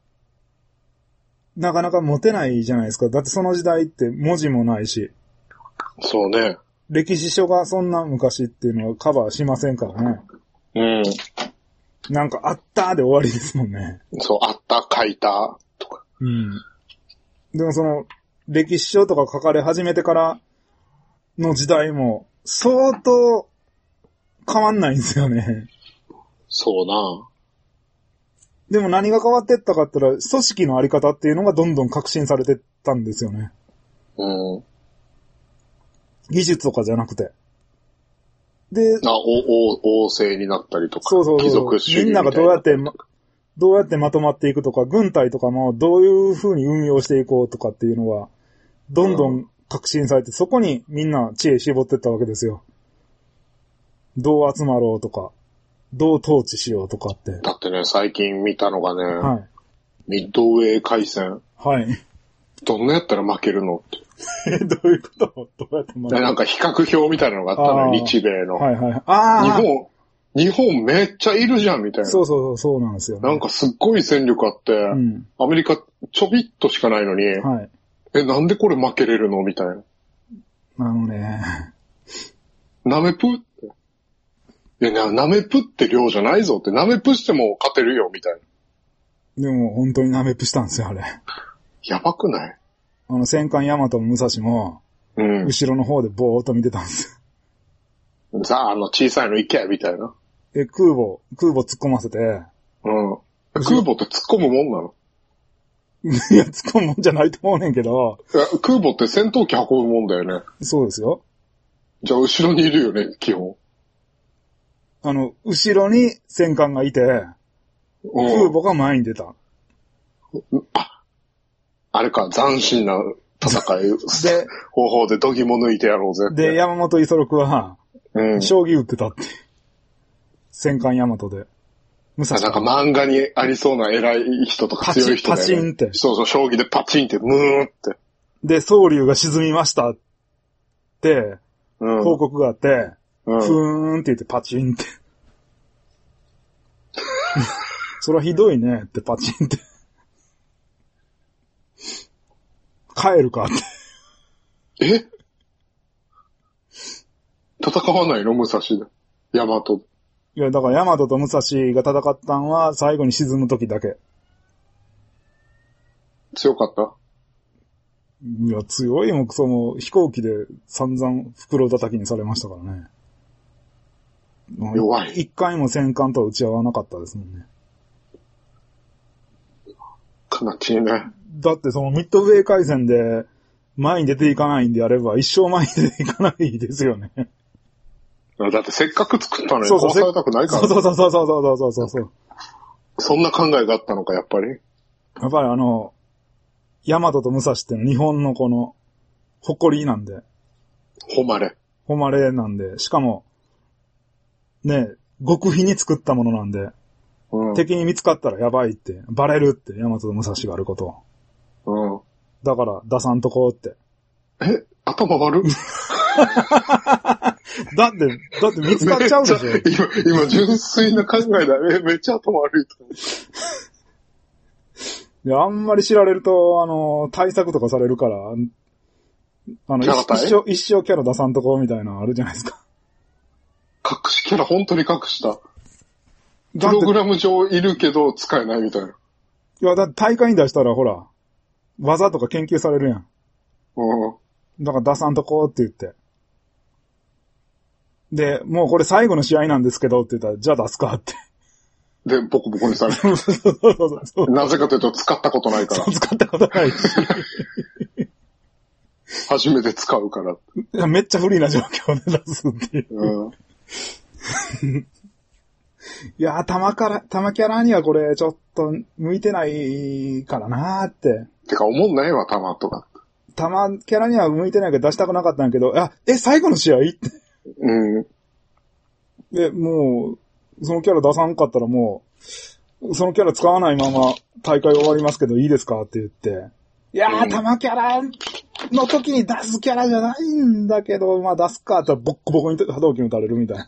なかなか持てないじゃないですか。だってその時代って文字もないし。
そうね。
歴史書がそんな昔っていうのはカバーしませんからね。
うん。
なんかあったーで終わりですもんね。
そう、あった、書いた、とか。
うん。でもその、歴史書とか書かれ始めてからの時代も相当変わんないんですよね。
そうな。
でも何が変わってったかって言ったら、組織のあり方っていうのがどんどん革新されてったんですよね。
うん。
技術とかじゃなくて。で、
あ、お、お、王政になったりとか。
そうそうそう。
貴族主義みたいな。
みんながどうやって、どうやってまとまっていくとか、軍隊とかもどういう風に運用していこうとかっていうのが、どんどん革新されて、そこにみんな知恵絞ってったわけですよ。どう集まろうとか、どう統治しようとかって。
だってね、最近見たのがね、
はい。
ミッドウェー海戦。
はい。
どんなやったら負けるのって。
え、どういうことどうやって負けるの？
なんか比較表みたいなのがあったのよ、日米の。
はいはい。ああ。
日本、日本めっちゃいるじゃん、みたいな。
そうそうそう、そうなんですよ、
ね。なんかすっごい戦力あって、うん、アメリカちょびっとしかないのに、はい、え、なんでこれ負けれるのみたいな。
あのね。
ナメプって。いや、ナメプって量じゃないぞって、ナメプしても勝てるよ、みたい
な。でも本当にナメプしたんですよ、あれ。
やばくない？
あの、戦艦ヤマトも武蔵も、うん、後ろの方でぼーっと見てたんです
よ。さあ、あの小さいの行けみたいな。
え、空母、空母突っ込ませて。うん。
空母って突っ込むもんなの？
いや、突っ込むもんじゃないと思うねんけど。
いや、空母って戦闘機運ぶもんだよね。
そうですよ。
じゃあ後ろにいるよね、基本。
あの、後ろに戦艦がいて、空母が前に出た。
あ、あれか、斬新な戦いで方法で度肝抜いてやろうぜって。
で、山本五十六は、うん、将棋打ってたって。戦艦ヤマトで。
武蔵なんか漫画にありそうな偉い人とか強い人で、ね、
パチンって。
そうそう、将棋でパチンって、ムーって。
で、宗龍が沈みましたって、うん、報告があって、うん、ふーんって言ってパチンって。それはひどいねってパチンって。帰るかって。
え戦わないの武蔵で。ヤマト。
いや、だからヤマトと武蔵が戦ったんは最後に沈む時だけ。
強かった？
いや、強いもその飛行機で散々袋叩きにされましたからね。
弱い。
一回も戦艦とは打ち合わなかったですもんね。
悲しいね。
だってそのミッドウェー海戦で前に出ていかないんであれば一生前に出ていかないですよね。
だってせっかく作ったのに壊されたくないから、ね。
そうそうそうそうそうそうそうそう。
そんな考えがあったのか、やっぱり。
やっぱりあの、ヤマトと武蔵っての日本のこの誇りなんで。
誉れ。
誉れなんで。しかも、ね、極秘に作ったものなんで。うん、敵に見つかったらやばいって、バレるって、ヤマトと武蔵があること。うん。だから、出さんとこうって。
え頭悪い
だって、だって見つかっちゃうでしょ
今、今、純粋な考えだ。え、めっちゃ頭悪いと思う。い
や、あんまり知られると、あの、対策とかされるから、あの、一生、一生キャラ出さんとこうみたいなのあるじゃないですか。
隠しキャラ本当に隠した。プログラム上いるけど使えないみたいな。い
や、だって大会に出したらほら、 技とか研究されるやん。
うん。
だから出さんとこって言って。で、もうこれ最後の試合なんですけどって言ったら、じゃあ出すかって。
で、ボコボコにされる。なぜかというと使ったことないから。
使ったことないし。
初めて使うから。
いや、めっちゃ不利な状況で出すっていう。うん、いやー、玉から、玉キャラにはこれちょっと向いてないからなーって。
てか、思んないわ、玉とか。
玉キャラには向いてないけど出したくなかったんやけど、あ、え、最後の試合って。
うん。
で、もう、そのキャラ出さんかったらもう、そのキャラ使わないまま大会終わりますけどいいですかって言って。いやー、玉キャラの時に出すキャラじゃないんだけど、まあ出すかって言ったらボッコボコに波動拳打たれるみたいな。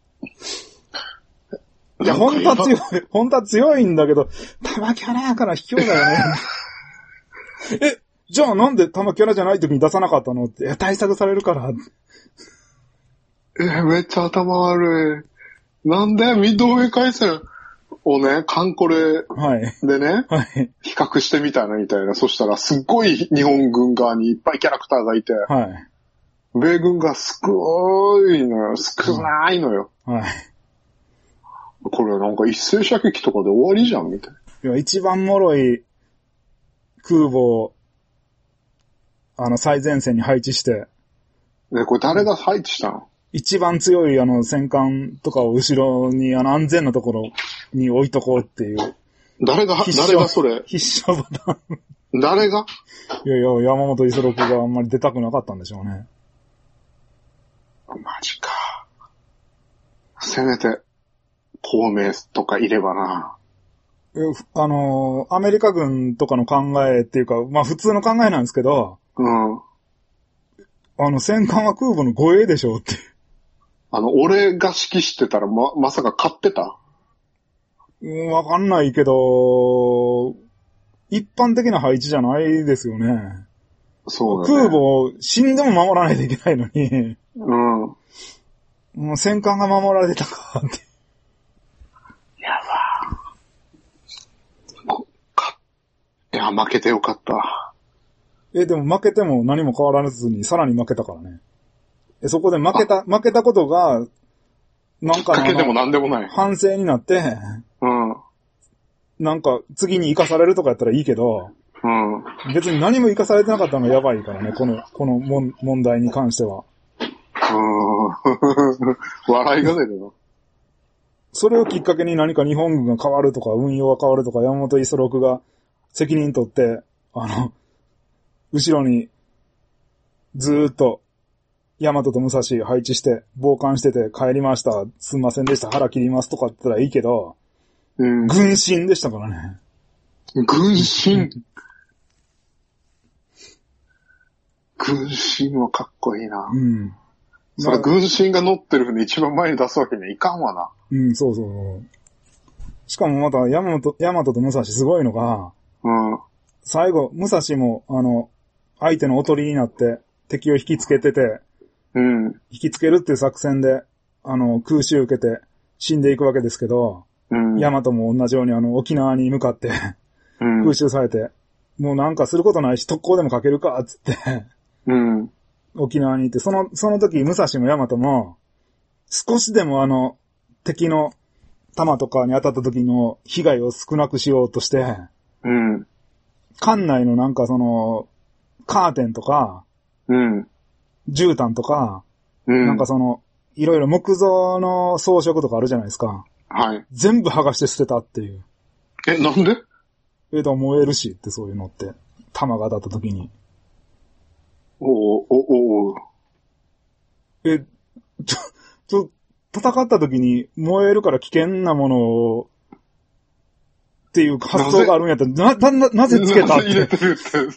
いや、本当は強い、本当は強いんだけど、玉キャラやから卑怯だよね。え、じゃあなんで玉キャラじゃない時に出さなかったのって、いや、対策されるから。
え、めっちゃ頭悪い。なんでミッドウェイ回戦をね、カンコレでね、はいはい、比較してみたいなみたいな。そしたらすっごい日本軍側にいっぱいキャラクターがいて、はい、米軍が少いのよ、少ないのよ。はい、これなんか一斉射撃とかで終わりじゃんみたいな。
いや、一番脆い空母を、あの、最前線に配置して。
ね、これ誰が配置したの？
一番強いあの戦艦とかを後ろにあの安全なところに置いとこうっていう。
誰が、誰がそれ？
必勝ボタ
ン。誰が？
いやいや、山本五十六があんまり出たくなかったんでしょうね。
マジか。せめて、孔明とかいればな。
あの、アメリカ軍とかの考えっていうか、まあ普通の考えなんですけど、うん。あの、戦艦は空母の護衛でしょうって。
あの、俺が指揮してたらま、まさか勝ってた？
うん、わかんないけど、一般的な配置じゃないですよね。
そうだね。
空母を死んでも守らないといけないのに。うん。もう戦艦が守られたかって。
やば。か、いや、負けてよかった。
え、でも負けても何も変わらずにさらに負けたからね。え、そこで負けた、負けたことが、なんか
の、けでもなんでもない。
反省になって、うん。なんか次に生かされるとかやったらいいけど、うん。別に何も生かされてなかったのがやばいからね、この、このもん問題に関しては。
うん。笑いが出るな。
それをきっかけに何か日本軍が変わるとか、運用が変わるとか、山本五十六が責任取って、あの、後ろにずーっと大和と武蔵配置して傍観してて帰りました。すいませんでした。腹切りますとかって言ったらいいけど、うん、軍神でしたからね。
軍神軍神はかっこいいな。うん。それ軍神が乗ってる船一番前に出すわけにはいかんわな。
うん、そうそうそう。しかもまた大和、大和と武蔵すごいのが、うん。最後、武蔵も、あの、相手のおとりになって敵を引きつけてて、うん。引きつけるっていう作戦で、あの、空襲受けて死んでいくわけですけど、うん。大和も同じようにあの、沖縄に向かって、うん。空襲されて、もうなんかすることないし特攻でもかけるか、つって、うん。沖縄に行って、その、その時、武蔵も大和も、少しでもあの、敵の弾とかに当たった時の被害を少なくしようとして、うん。艦内のなんかその、カーテンとか、うん。絨毯とか、うん。なんかその、いろいろ木造の装飾とかあるじゃないですか。はい。全部剥がして捨てたっていう。
え、なんで？
え、だ燃えるしってそういうのって。弾が当たった時に。
おおおお
え、ちょ、ちょ、戦った時に燃えるから危険なものを、っていう発想があるんやったら、な、な、なぜつけたって。なぜ入れてるって。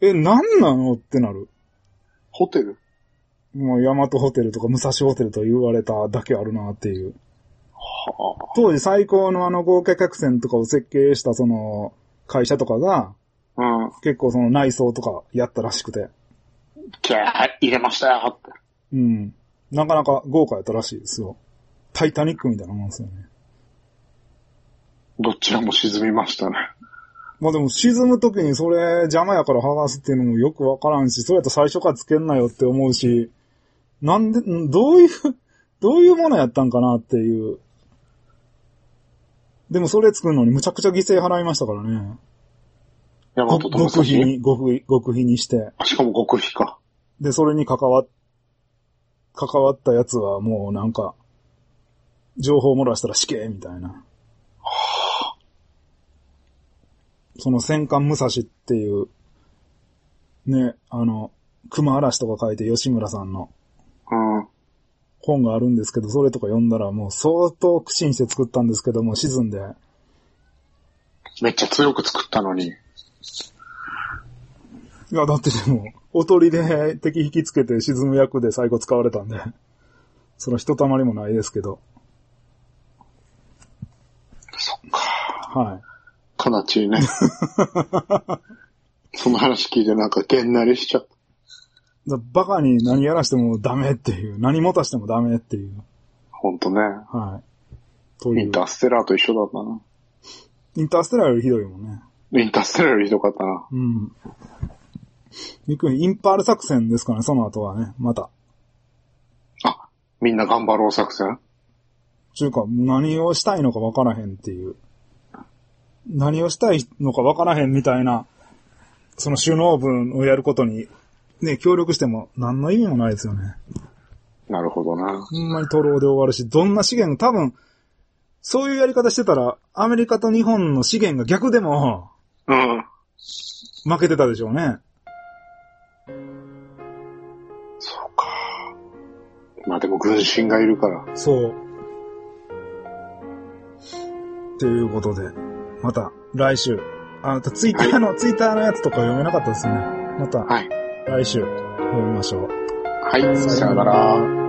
え、なんなのってなる。
ホテル？
もう、大和ホテルとか武蔵ホテルと言われただけあるなっていう。はあ、当時最高のあの豪華客船とかを設計したその会社とかが、うん、結構その内装とかやったらしくて。
キャー入れましたよって。
うん。なかなか豪華やったらしいですよ。タイタニックみたいなもんですよね。
どちらも沈みましたね。
まあでも沈むときにそれ邪魔やから剥がすっていうのもよくわからんし、それやったら最初からつけんなよって思うし、なんで、どういう、どういうものやったんかなっていう。でもそれ作るのにむちゃくちゃ犠牲払いましたからね。
大和と武蔵
極秘に、極秘、極秘にして。
しかも極秘か。
で、それに関わっ、関わったやつはもうなんか、情報を漏らしたら死刑みたいな。はあ、その戦艦武蔵っていう、ね、あの、熊嵐とか書いて吉村さんの本があるんですけど、それとか読んだらもう相当苦心して作ったんですけども、沈んで。
めっちゃ強く作ったのに。
いや、だってでも、おとりで敵引きつけて沈む役で最後使われたんで、そのひとたまりもないですけど。
そっか。
はい。
悲しいね。その話聞いてなんかげんなりしちゃった。
だバカに何やらしてもダメっていう、何持たしてもダメっていう。
ほんとね。
はい。
というインターステラーと一緒だったな。
インターステラーよりひどいもんね。
インターステラーよりひどかったな。
うん。びっくり、インパール作戦ですかね、その後はね、また。
あ、みんな頑張ろう作戦？
ちゅうか、何をしたいのかわからへんっていう。何をしたいのかわからへんみたいな、その首脳分をやることに、ね、協力しても何の意味もないですよね。
なるほどな。
ほんまに徒労で終わるし、どんな資源、多分、そういうやり方してたら、アメリカと日本の資源が逆でも、
うん。
負けてたでしょうね。
そうか。まあでも軍神がいるから。
そう。ということで、また来週。あなたツイッターの、はい、ツイッターのやつとか読めなかったですね。また、はい、来週読みましょう。
はい、さよなら。